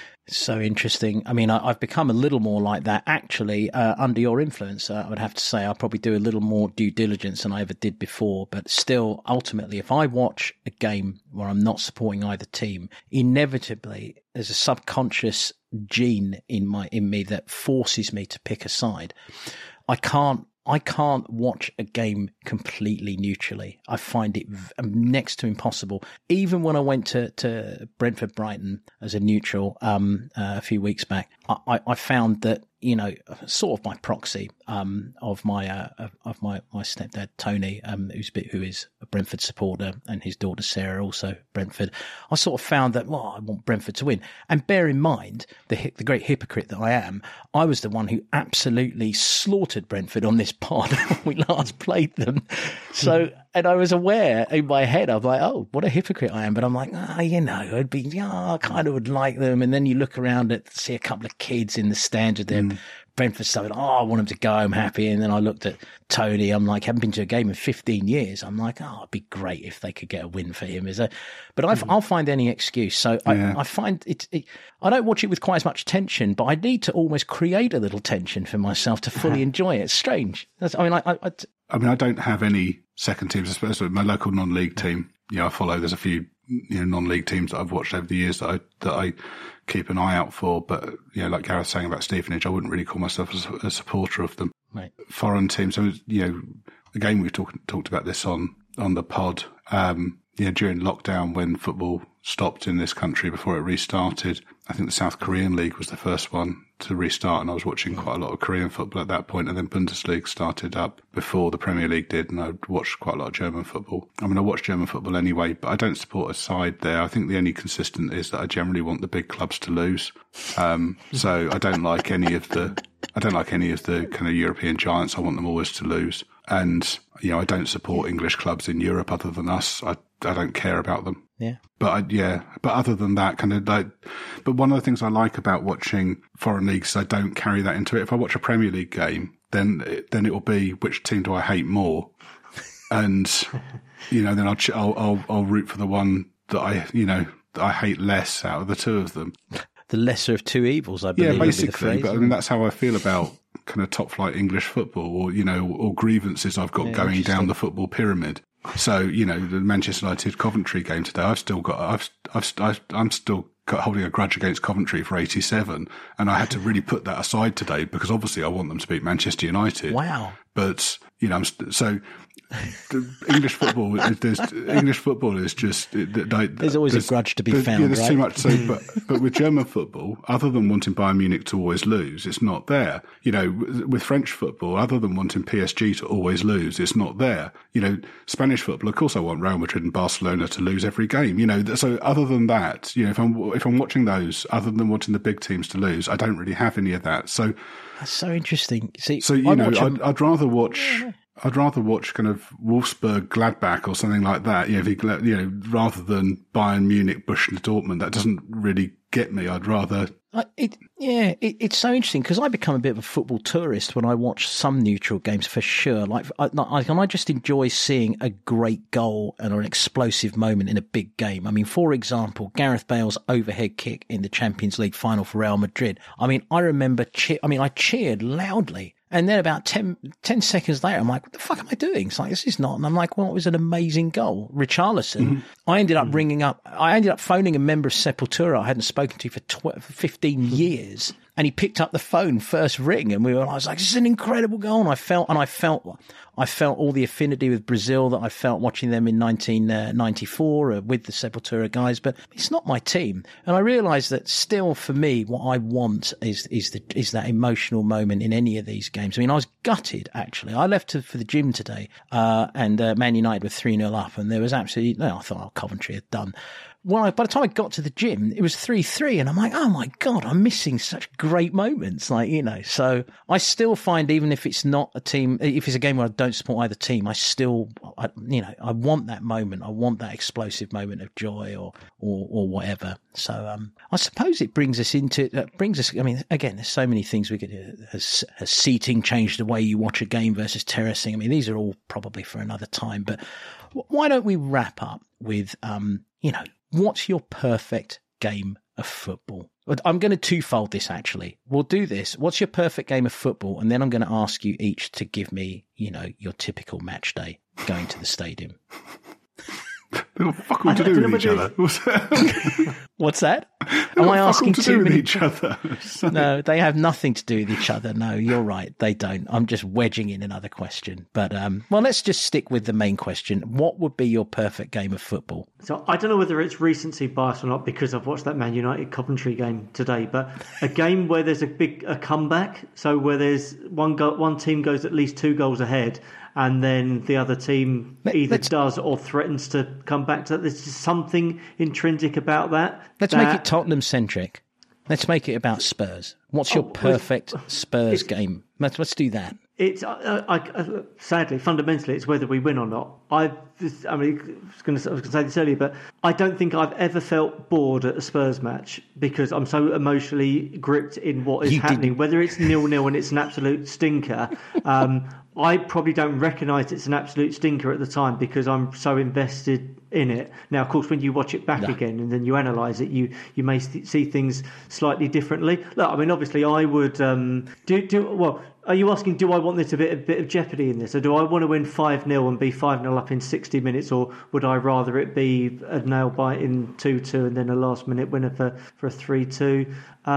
So interesting. I mean, I, I've become a little more like that, actually, uh, under your influence. Uh, I would have to say I'll probably do a little more due diligence than I ever did before. But still, ultimately, if I watch a game where I'm not supporting either team, inevitably there's a subconscious gene in my in me that forces me to pick a side. I can't. I can't watch a game completely neutrally. I find it next to impossible. Even when I went to, to Brentford Brighton as a neutral um, uh, a few weeks back, I, I found that, you know, sort of by proxy, um, of my uh, of my, my stepdad Tony, um, who's a bit, who is a Brentford supporter, and his daughter Sarah also Brentford. I sort of found that, well, I want Brentford to win. And bear in mind the the great hypocrite that I am, I was the one who absolutely slaughtered Brentford on this pod when we last played them. So, and I was aware in my head, I'm like, oh, what a hypocrite I am. But I'm like, ah, oh, you know, I'd be, yeah, I kind of would like them. And then you look around at, see a couple of kids in the stands with their mm. Brentford stuff. Oh, I want them to go home happy. And then I looked at Tony. I'm like, haven't been to a game in fifteen years. I'm like, oh, it'd be great if they could get a win for him. Is a, but I've, mm. I'll find any excuse. So yeah. I, I find it, it, I don't watch it with quite as much tension, but I need to almost create a little tension for myself to fully enjoy it. It's strange. That's, I mean, I, I, I,
I mean, I don't have any second teams, especially my local non-league team. You know, I follow, there's a few, you know, non-league teams that I've watched over the years that I, that I keep an eye out for. But, you know, like Gareth saying about Stevenage, I wouldn't really call myself a, a supporter of them.
Right.
Foreign teams. So, you know, again, we've talked, talked about this on, on the pod. Um, you know, during lockdown when football stopped in this country before it restarted, I think the South Korean League was the first one to restart, and I was watching quite a lot of Korean football at that point, and then Bundesliga started up before the Premier League did, and I watched quite a lot of German football. I mean, I watch German football anyway, but I don't support a side there. I think the only consistent is that I generally want the big clubs to lose. Um, so I don't like any of the, I don't like any of the kind of European giants. I want them always to lose. And, you know, I don't support English clubs in Europe other than us. I, I don't care about them.
Yeah.
But I, yeah, but other than that, kind of like, but one of the things I like about watching foreign leagues is I don't carry that into it. If I watch a Premier League game, then, then it will be, which team do I hate more? And, you know, then I'll, I'll, I'll, I'll root for the one that I, you know, that I hate less out of the two of them.
The lesser of two evils, I believe.
Yeah, basically. But I mean, that's how I feel about kind of top flight English football, or, you know, or grievances I've got yeah, going down the football pyramid. So, you know, the Manchester United Coventry game today, I've still got, I've, I've, I've I'm still holding a grudge against Coventry for eighty-seven. And I had to really put that aside today because obviously I want them to beat Manchester United.
Wow.
But, you know, I'm st- so English football, there's, English football is just, like,
there's always there's, a grudge to be found.
Yeah, there's
right?
too much. So, but, but with German football, other than wanting Bayern Munich to always lose, it's not there. You know, with French football, other than wanting P S G to always lose, it's not there. You know, Spanish football, of course I want Real Madrid and Barcelona to lose every game. You know, so other than that, you know, if I'm, if I'm watching those, other than wanting the big teams to lose, I don't really have any of that. So,
that's so interesting. See,
so, you
I
know,
I'd,
I'd rather watch, yeah. I'd rather watch kind of Wolfsburg, Gladbach or something like that, you know, if you, you know, rather than Bayern Munich, Borussia Dortmund. That doesn't really get me. I'd rather.
Uh, it, yeah, it, it's so interesting because I become a bit of a football tourist when I watch some neutral games for sure. Like, I, I, I just enjoy seeing a great goal and an explosive moment in a big game. I mean, for example, Gareth Bale's overhead kick in the Champions League final for Real Madrid. I mean, I remember, che- I mean, I cheered loudly. And then about ten, ten seconds later, I'm like, what the fuck am I doing? It's like, this is not. And I'm like, well, it was an amazing goal. Richarlison. Mm-hmm. I ended up mm-hmm. ringing up, I ended up phoning a member of Sepultura I hadn't spoken to for twelve, fifteen years. And he picked up the phone first ring, and we were, I was like, this is an incredible goal. And I felt, and I felt, I felt all the affinity with Brazil that I felt watching them in nineteen ninety-four uh, with the Sepultura guys, but it's not my team. And I realized that still for me, what I want is, is the, is that emotional moment in any of these games. I mean, I was gutted actually. I left to, for the gym today, uh, and, uh, Man United were three nil up, and there was absolutely, no, I thought, oh, Coventry had done. Well, I, by the time I got to the gym, it was three three, and I'm like, oh my God, I'm missing such great moments. Like, you know, so I still find, even if it's not a team, if it's a game where I don't support either team, I still, I, you know, I want that moment. I want that explosive moment of joy or, or, or whatever. So, um, I suppose it brings us into, uh, brings us, I mean, again, there's so many things we could do. Has, has seating changed the way you watch a game versus terracing? I mean, these are all probably for another time, but why don't we wrap up with, um, you know, what's your perfect game of football? I'm going to twofold this, actually. We'll do this. What's your perfect game of football? And then I'm going to ask you each to give me, you know, your typical match day going to the stadium.
They've got fuck all to do with each other.
What's that?
Am I asking to too do many? With each other?
So... No, they have nothing to do with each other. No, you're right. They don't. I'm just wedging in another question. But, um, well, let's just stick with the main question. What would be your perfect game of football?
So I don't know whether it's recency bias or not because I've watched that Man United Coventry game today, but a game where there's a big a comeback, so where there's one go, one team goes at least two goals ahead, and then the other team either let's, does or threatens to come back to that. There's just something intrinsic about that.
Let's that, make it Tottenham-centric. Let's make it about Spurs. What's your oh, perfect Spurs game? Let's, let's do that.
It's uh, I, uh, sadly, fundamentally, it's whether we win or not. I, I mean, I was going to say this earlier, but I don't think I've ever felt bored at a Spurs match because I'm so emotionally gripped in what is you happening. Didn't. Whether it's nil-nil and it's an absolute stinker, um, I probably don't recognise it's an absolute stinker at the time because I'm so invested in it. Now, of course, when you watch it back no. again and then you analyse it, you you may see things slightly differently. Look, I mean, obviously, I would um, do do well. Are you asking, do I want there to be a bit of jeopardy in this? Or do I want to win five nil and be five nil up in sixty minutes? Or would I rather it be a nail bite in two two and then a last minute winner for, for a three two?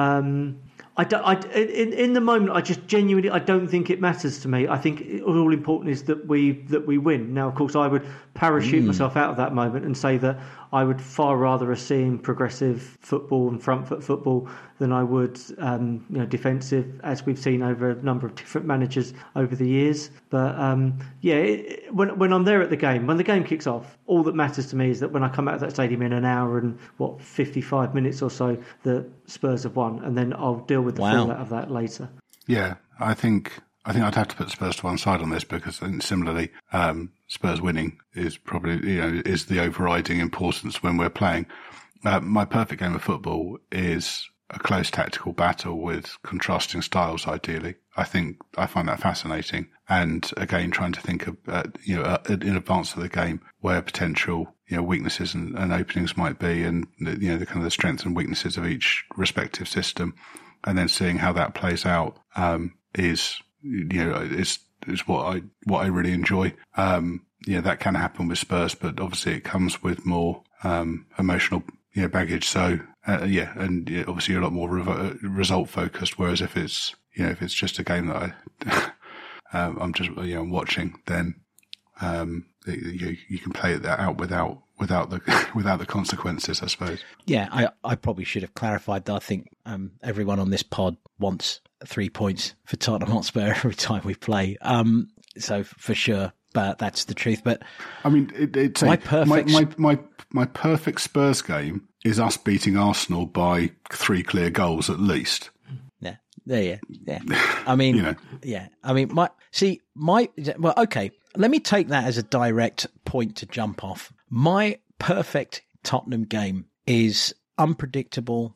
Um, I don't, I, in, in the moment, I just genuinely, I don't think it matters to me. I think all important is that we that we win. Now, of course, I would parachute mm. myself out of that moment and say that I would far rather have seen progressive football and front foot football than I would, um, you know, defensive, as we've seen over a number of different managers over the years. But um, yeah, it, when when I'm there at the game, when the game kicks off, all that matters to me is that when I come out of that stadium in an hour and what fifty-five minutes or so, the Spurs have won, and then I'll deal with the wow. fallout of that later.
Yeah, I think I think I'd have to put Spurs to one side on this because similarly, um, Spurs winning is probably, you know, is the overriding importance when we're playing. Uh, my perfect game of football is a close tactical battle with contrasting styles. Ideally, I think I find that fascinating. And again, trying to think of, uh, you know, uh, in advance of the game where potential, you know, weaknesses and, and openings might be, and you know, the kind of the strengths and weaknesses of each respective system, and then seeing how that plays out um, is, you know, is is what I what I really enjoy. Um, yeah, that can happen with Spurs, but obviously it comes with more um, emotional, you know, baggage. So uh, yeah, and yeah, obviously you're a lot more re- result focused. Whereas if it's, you know, if it's just a game that I um, I'm just, you know, watching, then um, you you can play it out without without the without the consequences, I suppose.
Yeah, I I probably should have clarified that. I think um, everyone on this pod wants three points for Tottenham Hotspur every time we play. Um, so for sure, but that's the truth. But
I mean, it, it's my a, perfect my, my my my perfect Spurs game is us beating Arsenal by three clear goals at least.
Yeah, there, yeah, yeah. I mean, you know. yeah. I mean, my see, my well, okay. Let me take that as a direct point to jump off. My perfect Tottenham game is unpredictable,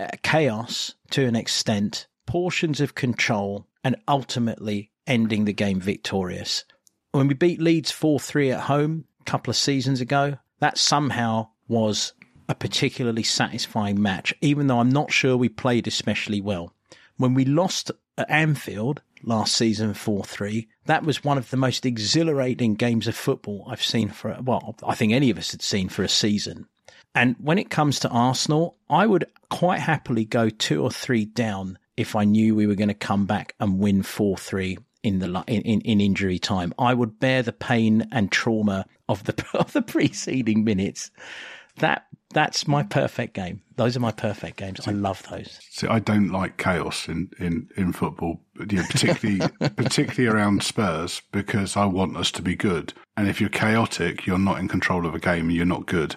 chaos to an extent, portions of control, and ultimately ending the game victorious. When we beat Leeds four three at home a couple of seasons ago, that somehow was a particularly satisfying match, even though I'm not sure we played especially well. When we lost at Anfield last season four three, that was one of the most exhilarating games of football I've seen for, well, I think any of us had seen for a season. And when it comes to Arsenal, I would quite happily go two or three down if I knew we were going to come back and win four three in the in, in, in injury time. I would bear the pain and trauma of the of the preceding minutes. That that's my perfect game. Those are my perfect games. I love those.
See, I don't like chaos in, in, in football, you know, particularly particularly around Spurs, because I want us to be good. And if you're chaotic, you're not in control of a game and you're not good.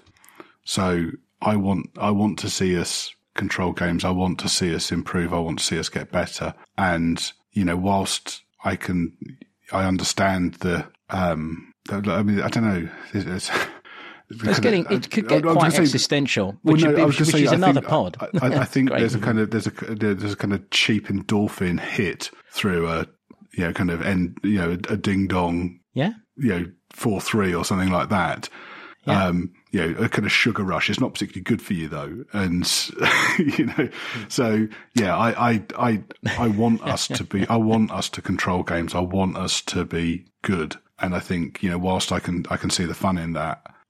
So I want I want to see us control games. I want to see us improve. I want to see us get better. And, you know, whilst I can, I understand the, um, I mean, I don't know. It's,
It's getting, it could get quite existential, which, well, no, which, which say, is I another
think,
pod.
I, I, I think there's a kind of there's a there's a kind of cheap endorphin hit through a, you know, kind of end, you know, a ding dong,
yeah,
you know, four three or something like that. Yeah. Um, you know, a kind of sugar rush. It's not particularly good for you though, and you know, so yeah, I I I I want us to be, I want us to control games. I want us to be good, and I think, you know, whilst I can I can see the fun in that,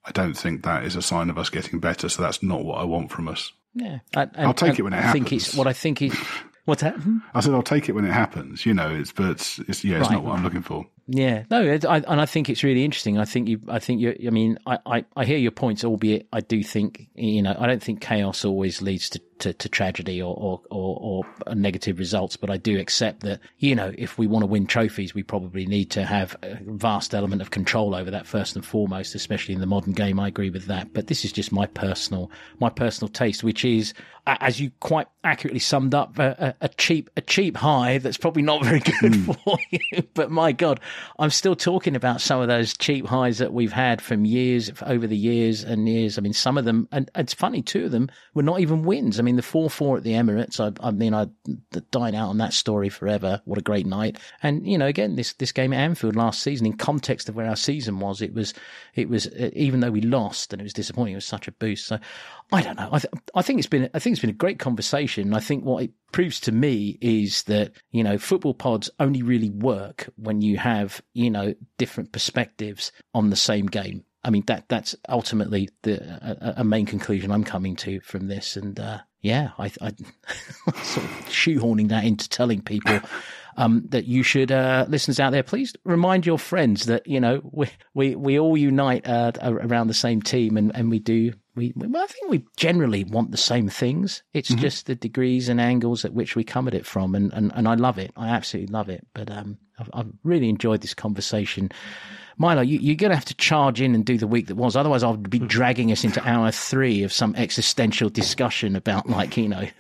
I don't think that is a sign of us getting better. So that's not what I want from us.
Yeah, and,
I'll take it when it
I
happens.
Think it's, what I think is, what's that?
I said I'll take it when it happens. You know, it's but it's, it's yeah, it's
Right.
not what I'm looking for.
Yeah, no, it, I, and I think it's really interesting. I think you, I think you. I mean, I, I, I hear your points, albeit I do think, you know, I don't think chaos always leads to, to, to tragedy or, or, or, or negative results. But I do accept that, you know, if we want to win trophies, we probably need to have a vast element of control over that first and foremost, especially in the modern game. I agree with that. But this is just my personal, my personal taste, which is, as you quite accurately summed up, a, a cheap, a cheap high that's probably not very good mm. for you. But my God, I'm still talking about some of those cheap highs that we've had from years, over the years and years. I mean, some of them, and it's funny, two of them were not even wins. I mean, the four four at the Emirates, I, I mean, I dine out on that story forever. What a great night. And, you know, again, this, this game at Anfield last season, in context of where our season was, it was, it was, even though we lost and it was disappointing, it was such a boost. So I don't know. I, th- I think it's been, I think it's been a great conversation. I think what it proves to me is that, you know, football pods only really work when you have, you know, different perspectives on the same game. I mean, that that's ultimately the a, a main conclusion I'm coming to from this. And uh, yeah, I, I sort of shoehorning that into telling people um, that you should, uh, listeners out there, please remind your friends that, you know, we we, we all unite uh, around the same team, and, and we do. We, well, I think we generally want the same things. It's mm-hmm. just the degrees and angles at which we come at it from. And, and, and I love it. I absolutely love it. But um, I've, I've really enjoyed this conversation. Milo, you, you're going to have to charge in and do the week that was. Otherwise, I'll be dragging us into hour three of some existential discussion about, like, you know.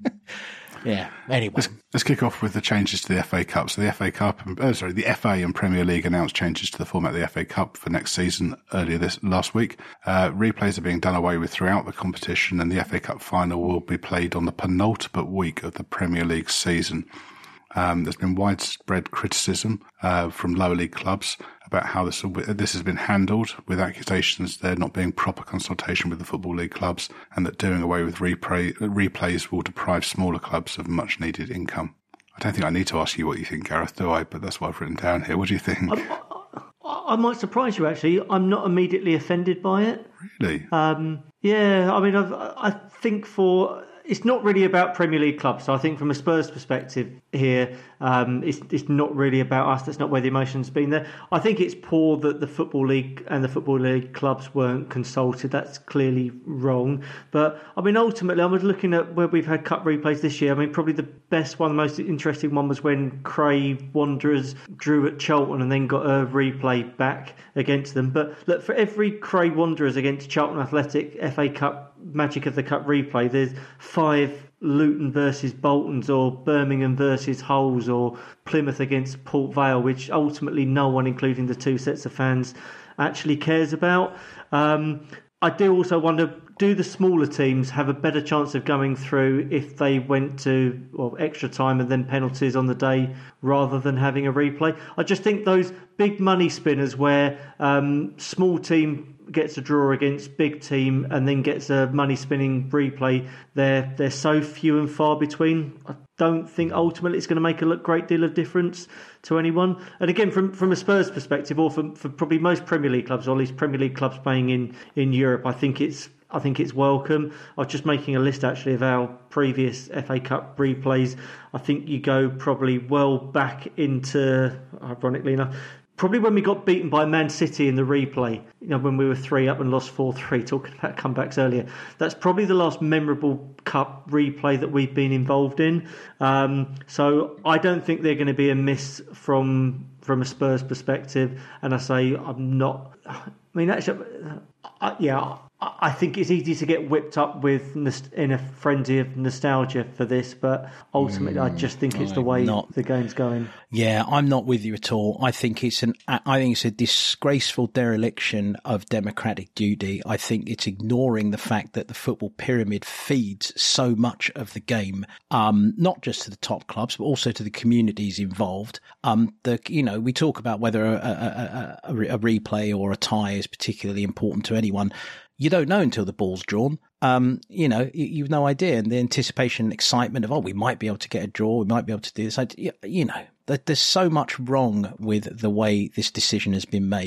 Yeah. Anyway,
let's, let's kick off with the changes to the F A Cup. So the F A Cup, oh, sorry, the F A and Premier League announced changes to the format of the F A Cup for next season earlier this last week. Uh, replays are being done away with throughout the competition, and the F A Cup final will be played on the penultimate week of the Premier League season. Um, there's been widespread criticism uh, from lower league clubs about how this this has been handled, with accusations there not being proper consultation with the Football League clubs, and that doing away with replay, replays will deprive smaller clubs of much needed income. I don't think I need to ask you what you think, Gareth, do I? But that's what I've written down here. What do you think?
I, I, I might surprise you, actually. I'm not immediately offended by it.
Really?
Um, yeah, I mean, I've, I think for... It's not really about Premier League clubs. So I think from a Spurs perspective here, um, it's, it's not really about us. That's not where the emotion's been there. I think it's poor that the Football League and the Football League clubs weren't consulted. That's clearly wrong. But, I mean, ultimately, I was looking at where we've had cup replays this year. I mean, probably the best one, the most interesting one was when Cray Wanderers drew at Charlton and then got a replay back against them. But look, for every Cray Wanderers against Charlton Athletic F A Cup Magic of the Cup replay, there's five Luton versus Boltons, or Birmingham versus Hulls, or Plymouth against Port Vale, which ultimately no one, including the two sets of fans, actually cares about. Um, I do also wonder, do the smaller teams have a better chance of going through if they went to well, extra time and then penalties on the day rather than having a replay? I just think those big money spinners where um, small team gets a draw against big team and then gets a money spinning replay, they're they're so few and far between. I don't think ultimately it's going to make a great deal of difference to anyone. And again, from from a Spurs perspective, or for, for probably most Premier League clubs, or at least Premier League clubs playing in, in Europe, I think it's I think it's welcome. I was just making a list actually of our previous F A Cup replays. I think you go probably well back into, ironically enough, probably when we got beaten by Man City in the replay, you know, when we were three up and lost four three, talking about comebacks earlier. That's probably the last memorable cup replay that we've been involved in. Um, so I don't think they're going to be a miss from from a Spurs perspective. And I say I'm not... I mean, actually, I, yeah... I think it's easy to get whipped up with in a frenzy of nostalgia for this, but ultimately, mm, I just think it's I'm the way not, the game's going.
Yeah, I'm not with you at all. I think it's an, I think it's a disgraceful dereliction of democratic duty. I think it's ignoring the fact that the football pyramid feeds so much of the game, um, not just to the top clubs, but also to the communities involved. Um, the you know, we talk about whether a, a, a, a replay or a tie is particularly important to anyone. You don't know until the ball's drawn. Um, you know, you, you've no idea. And the anticipation and excitement of, oh, we might be able to get a draw. We might be able to do this. I, you know, there's so much wrong with the way this decision has been made.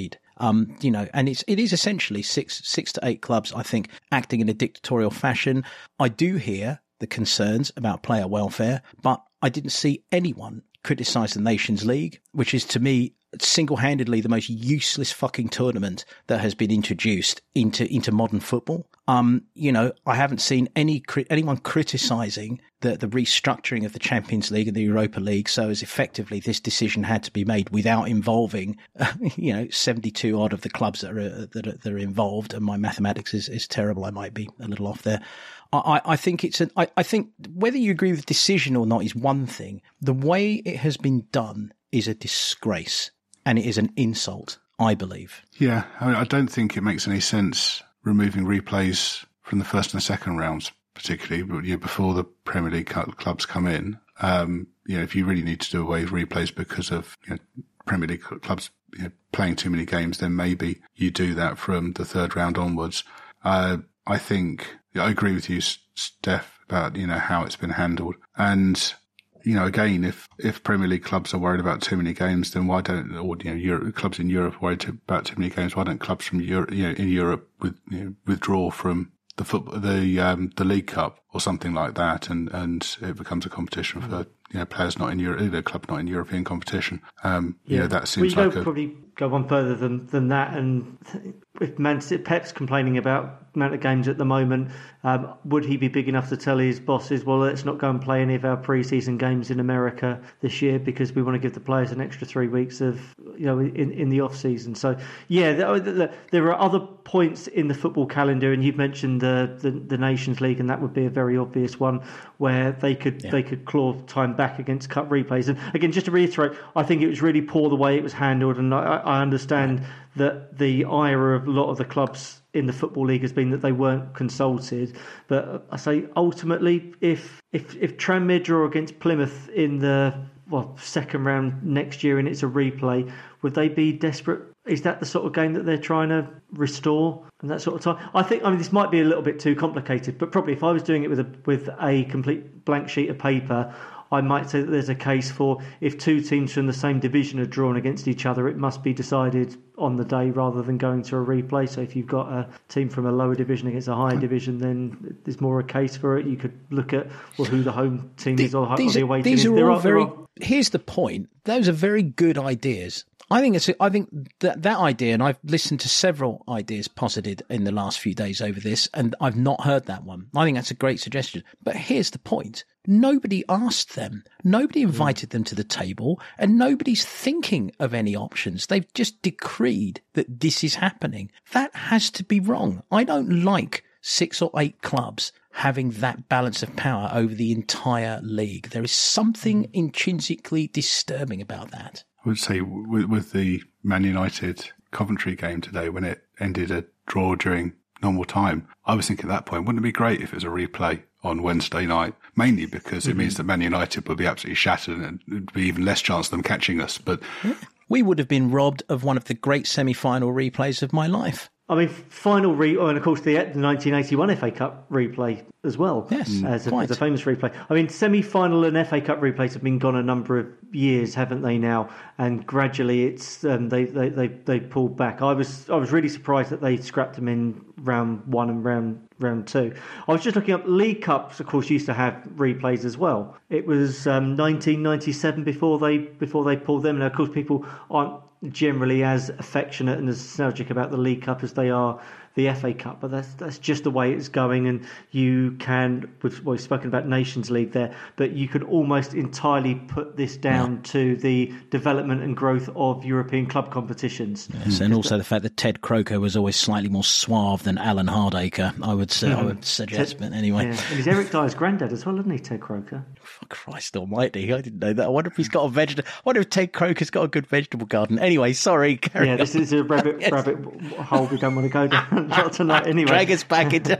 Um, you know, and it's it is essentially six six to eight clubs, I think, acting in a dictatorial fashion. I do hear the concerns about player welfare, but I didn't see anyone criticise the Nations League, which is to me single-handedly the most useless fucking tournament that has been introduced into into modern football. Um, you know, I haven't seen any anyone criticising the the restructuring of the Champions League and the Europa League. So as effectively this decision had to be made without involving, uh, you know, seventy-two odd of the clubs that are that are, that are involved. And my mathematics is, is terrible. I might be a little off there. I, I think it's an. I, I think whether you agree with the decision or not is one thing. The way it has been done is a disgrace. And it is an insult, I believe. Yeah,
I, mean, I don't think it makes any sense removing replays from the first and second rounds, particularly but, you know, before the Premier League clubs come in. Um, you know, if you really need to do away with replays because of you know, Premier League clubs you know, playing too many games, then maybe you do that from the third round onwards. Uh, I think I agree with you, Steph, about you know how it's been handled and. You know, again, if, if Premier League clubs are worried about too many games, then why don't, or, you know, Europe, clubs in Europe are worried to, about too many games, why don't clubs from Europe, you know, in Europe with, you know, withdraw from the football, the, um, the League Cup or something like that and, and it becomes a competition for, you know, players not in Europe, you know, club not in European competition. Um, yeah. you know, that seems
well, you
like a,
probably go one further than, than that. And if Man City, Pep's complaining about amount of games at the moment, um, would he be big enough to tell his bosses, well, let's not go and play any of our pre-season games in America this year because we want to give the players an extra three weeks of, you know, in, in the off season. So yeah, there, there are other points in the football calendar, and you've mentioned the, the, the Nations League, and that would be a very obvious one where they could yeah. they could claw time back against cut replays. And again, just to reiterate, I think it was really poor the way it was handled, and I, I understand yeah. that the ire of a lot of the clubs in the Football League has been that they weren't consulted. But I say ultimately, if if if Tranmere draw against Plymouth in the well second round next year and it's a replay, would they be desperate? Is that the sort of game that they're trying to restore and that sort of time? I think I mean this might be a little bit too complicated, but probably if I was doing it with a with a complete blank sheet of paper, I might say that there's a case for if two teams from the same division are drawn against each other, it must be decided on the day rather than going to a replay. So if you've got a team from a lower division against a higher division, then there's more a case for it. You could look at well who the home team the, is or,
these,
or the away team
these
is.
Are
there
all
are,
very,
are...
Here's the point. Those are very good ideas. I think it's. I think that that idea, and I've listened to several ideas posited in the last few days over this, and I've not heard that one. I think that's a great suggestion. But here's the point: nobody asked them, nobody invited mm. them to the table, and nobody's thinking of any options. They've just decreed that this is happening. That has to be wrong. I don't like six or eight clubs having that balance of power over the entire league. There is something intrinsically disturbing about that.
I would say with, with the Man United Coventry game today, when it ended a draw during normal time, I was thinking at that point, wouldn't it be great if it was a replay on Wednesday night? Mainly because it mm-hmm. means that Man United would be absolutely shattered and it'd be even less chance of them catching us. But
we would have been robbed of one of the great semi-final replays of my life.
I mean, final re, oh, and of course the nineteen eighty-one F A Cup replay as well.
Yes,
as a, as a famous replay. I mean, semi-final and F A Cup replays have been gone a number of years, haven't they now? And gradually, it's um, they, they they they pulled back. I was I was really surprised that they scrapped them in round one and round round two. I was just looking up League Cups. Of course, used to have replays as well. It was um, nineteen ninety-seven before they before they pulled them. And of course, people aren't generally as affectionate and as nostalgic about the League Cup as they are the F A Cup, but that's that's just the way it's going. And you can, we've, we've spoken about Nations League there, but you could almost entirely put this down yeah. to the development and growth of European club competitions.
Yes, and also the fact that Ted Croker was always slightly more suave than Alan Hardacre, I would say, mm-hmm. I would suggest. Ted, but anyway, yeah.
and he's Eric Dyer's granddad as well, isn't he, Ted Croker?
For Christ Almighty, I didn't know that. I wonder if he's got a vegetable. I wonder if Ted Croker's got a good vegetable garden. Anyway, sorry. Carry
yeah,
on.
This is a rabbit yes. rabbit hole we don't want to go down. Not tonight, anyway.
Drag us back into.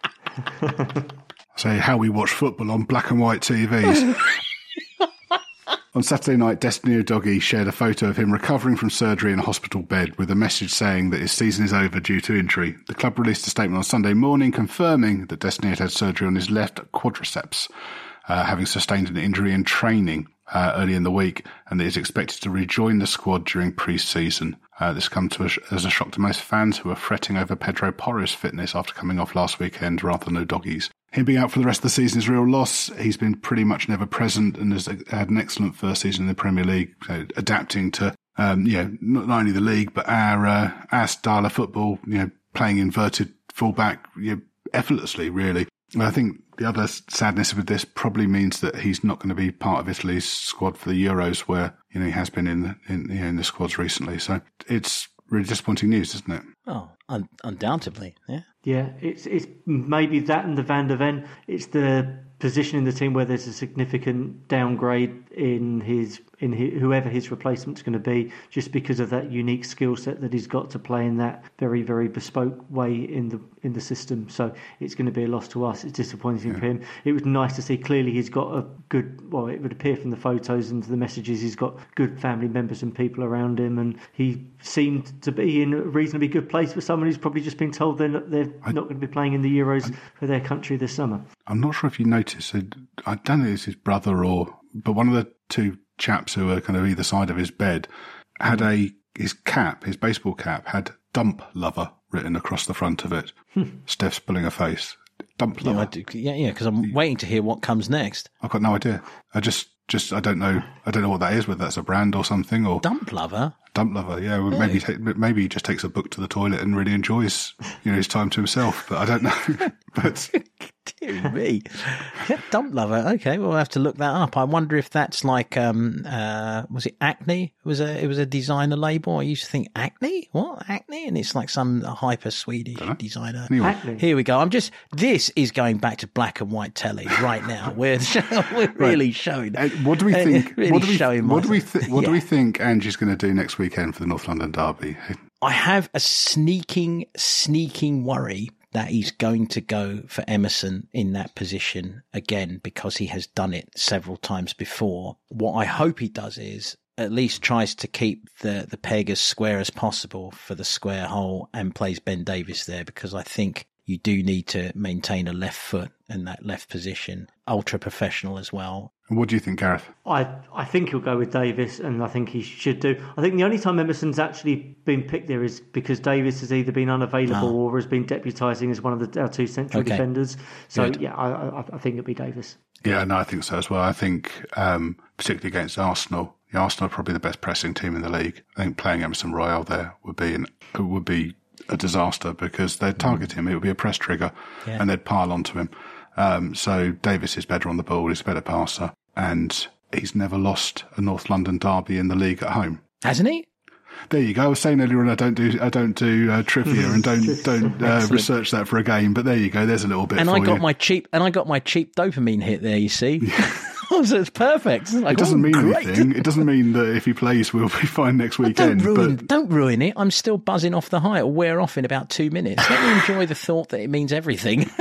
Say how we watch football on black and white T Vs. On Saturday night, Destiny Udogie shared a photo of him recovering from surgery in a hospital bed with a message saying that his season is over due to injury. The club released a statement on Sunday morning confirming that Destiny had had surgery on his left quadriceps, uh, having sustained an injury in training. uh, early in the week, and that he's expected to rejoin the squad during pre-season. Uh, this comes to a, as a shock to most fans who are fretting over Pedro Porro's fitness after coming off last weekend, rather no doggies. Him being out for the rest of the season is a real loss. He's been pretty much never present and has had an excellent first season in the Premier League, so adapting to um, you know, not, not only the league but our uh, our style of football. You know, playing inverted fullback, you know, effortlessly, really. And I think the other sadness with this probably means that he's not going to be part of Italy's squad for the Euros, where you know he has been in in, you know, in the squads recently. So it's really disappointing news, isn't it?
Oh, un- undoubtedly, yeah.
Yeah, it's it's maybe that and the Van der Ven. It's the position in the team where there's a significant downgrade in his in his, whoever his replacement's going to be, just because of that unique skill set that he's got to play in that very, very bespoke way in the in the system. So it's going to be a loss to us. It's disappointing yeah. for him. It was nice to see. Clearly, he's got a good. Well, it would appear from the photos and the messages, he's got good family members and people around him, and he seemed to be in a reasonably good place for someone who's probably just been told they're not, they're I, not going to be playing in the Euros I, for their country this summer.
I'm not sure if you noticed. I don't know if it's his brother or, but one of the two chaps who were kind of either side of his bed had a his cap, his baseball cap, had "dump lover" written across the front of it. Steph's pulling a face. Dump lover.
Yeah, I do, yeah, yeah. Because I'm waiting to hear what comes next.
I've got no idea. I just, just, I don't know. I don't know what that is. Whether that's a brand or something, or
dump lover.
Dump lover. Yeah, well, maybe take, maybe he just takes a book to the toilet and really enjoys, you know, his time to himself. But I don't know. But
dear me, dump lover. Okay, well, we'll have to look that up. I wonder if that's like, um, uh, was it Acne? It was a, it was a designer label. I used to think Acne. What Acne? And it's like some hyper Swedish designer.
Anyway.
Here we go. I'm just. This is going back to black and white telly right now. We're we're really right. showing.
Uh, what do we think?
Really
what do we?
Showing
what do we? Th- what
yeah.
do we think Angie's going to do next weekend for the North London Derby?
I have a sneaking, sneaking worry that he's going to go for Emerson in that position again, because he has done it several times before. What I hope he does is at least tries to keep the, the peg as square as possible for the square hole and plays Ben Davies there, because I think you do need to maintain a left foot in that left position. Ultra professional as well.
What do you think, Gareth?
I, I think he'll go with Davis, and I think he should do. I think the only time Emerson's actually been picked there is because Davis has either been unavailable oh. or has been deputising as one of the, our two central okay. defenders. So, Good. yeah, I, I, I think it'll be Davis.
Yeah, no, I think so as well. I think, um, particularly against Arsenal, the Arsenal are probably the best pressing team in the league. I think playing Emerson Royale there would be an, would be a disaster, because they'd target him. It would be a press trigger, yeah. and they'd pile onto him. Um, so Davis is better on the ball. He's a better passer. And he's never lost a North London derby in the league at home,
hasn't he?
There you go. I was saying earlier on, I don't do I don't do uh, trivia and don't don't uh, research that for a game. But there you go. There's a little bit.
And
for
I got
you.
my cheap and I got my cheap dopamine hit there. You see, so it's perfect. Like,
it doesn't
oh,
mean
great.
anything. It doesn't mean that if he plays, we'll be fine next weekend.
Don't ruin,
but
don't ruin it. I'm still buzzing off the high. It'll wear off in about two minutes. Let me enjoy the thought that it means everything.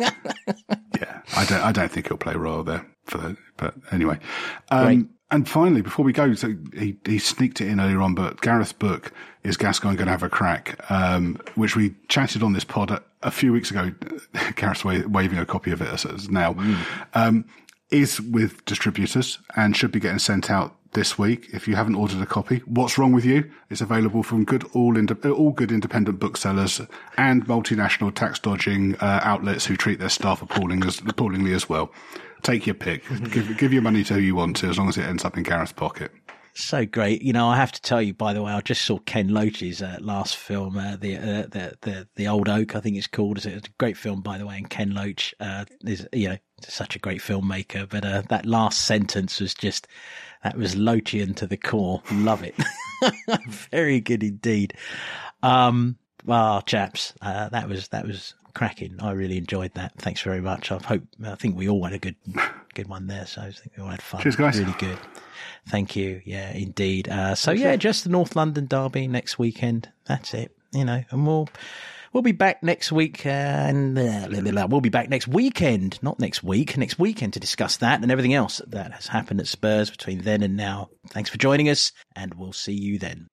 yeah, I don't. I don't think he'll play Royal there for that. But anyway, um, and finally, before we go, so he he sneaked it in earlier on, but Gareth's book is Gascoigne Going to Have a Crack, um, which we chatted on this pod a, a few weeks ago. Gareth's wa- waving a copy of it as, as now. Mm. Um, is with distributors and should be getting sent out this week. If you haven't ordered a copy, what's wrong with you? It's available from good all ind- all good independent booksellers and multinational tax dodging uh, outlets who treat their staff appalling as, appallingly as well. Take your pick. give, give your money to who you want to, as long as it ends up in Gareth's pocket.
So great. You know, I have to tell you, by the way, I just saw Ken Loach's uh, last film, uh, the, uh, the the the Old Oak, I think it's called. It's a great film, by the way, and Ken Loach uh, is, you know, such a great filmmaker. But uh, that last sentence was just, that was Loachian to the core. Love it. Very good indeed. Um, well, chaps, uh, that was that was cracking. I really enjoyed that. Thanks very much. I hope, I think we all had a good good one there. So I think we all had fun.
Cheers, guys.
Really good. Thank you. Yeah, indeed. Uh, so yeah, just the North London Derby next weekend. That's it. You know, and we'll we'll be back next week, uh, and uh, we'll be back next weekend, not next week, next weekend to discuss that and everything else that has happened at Spurs between then and now. Thanks for joining us, and we'll see you then.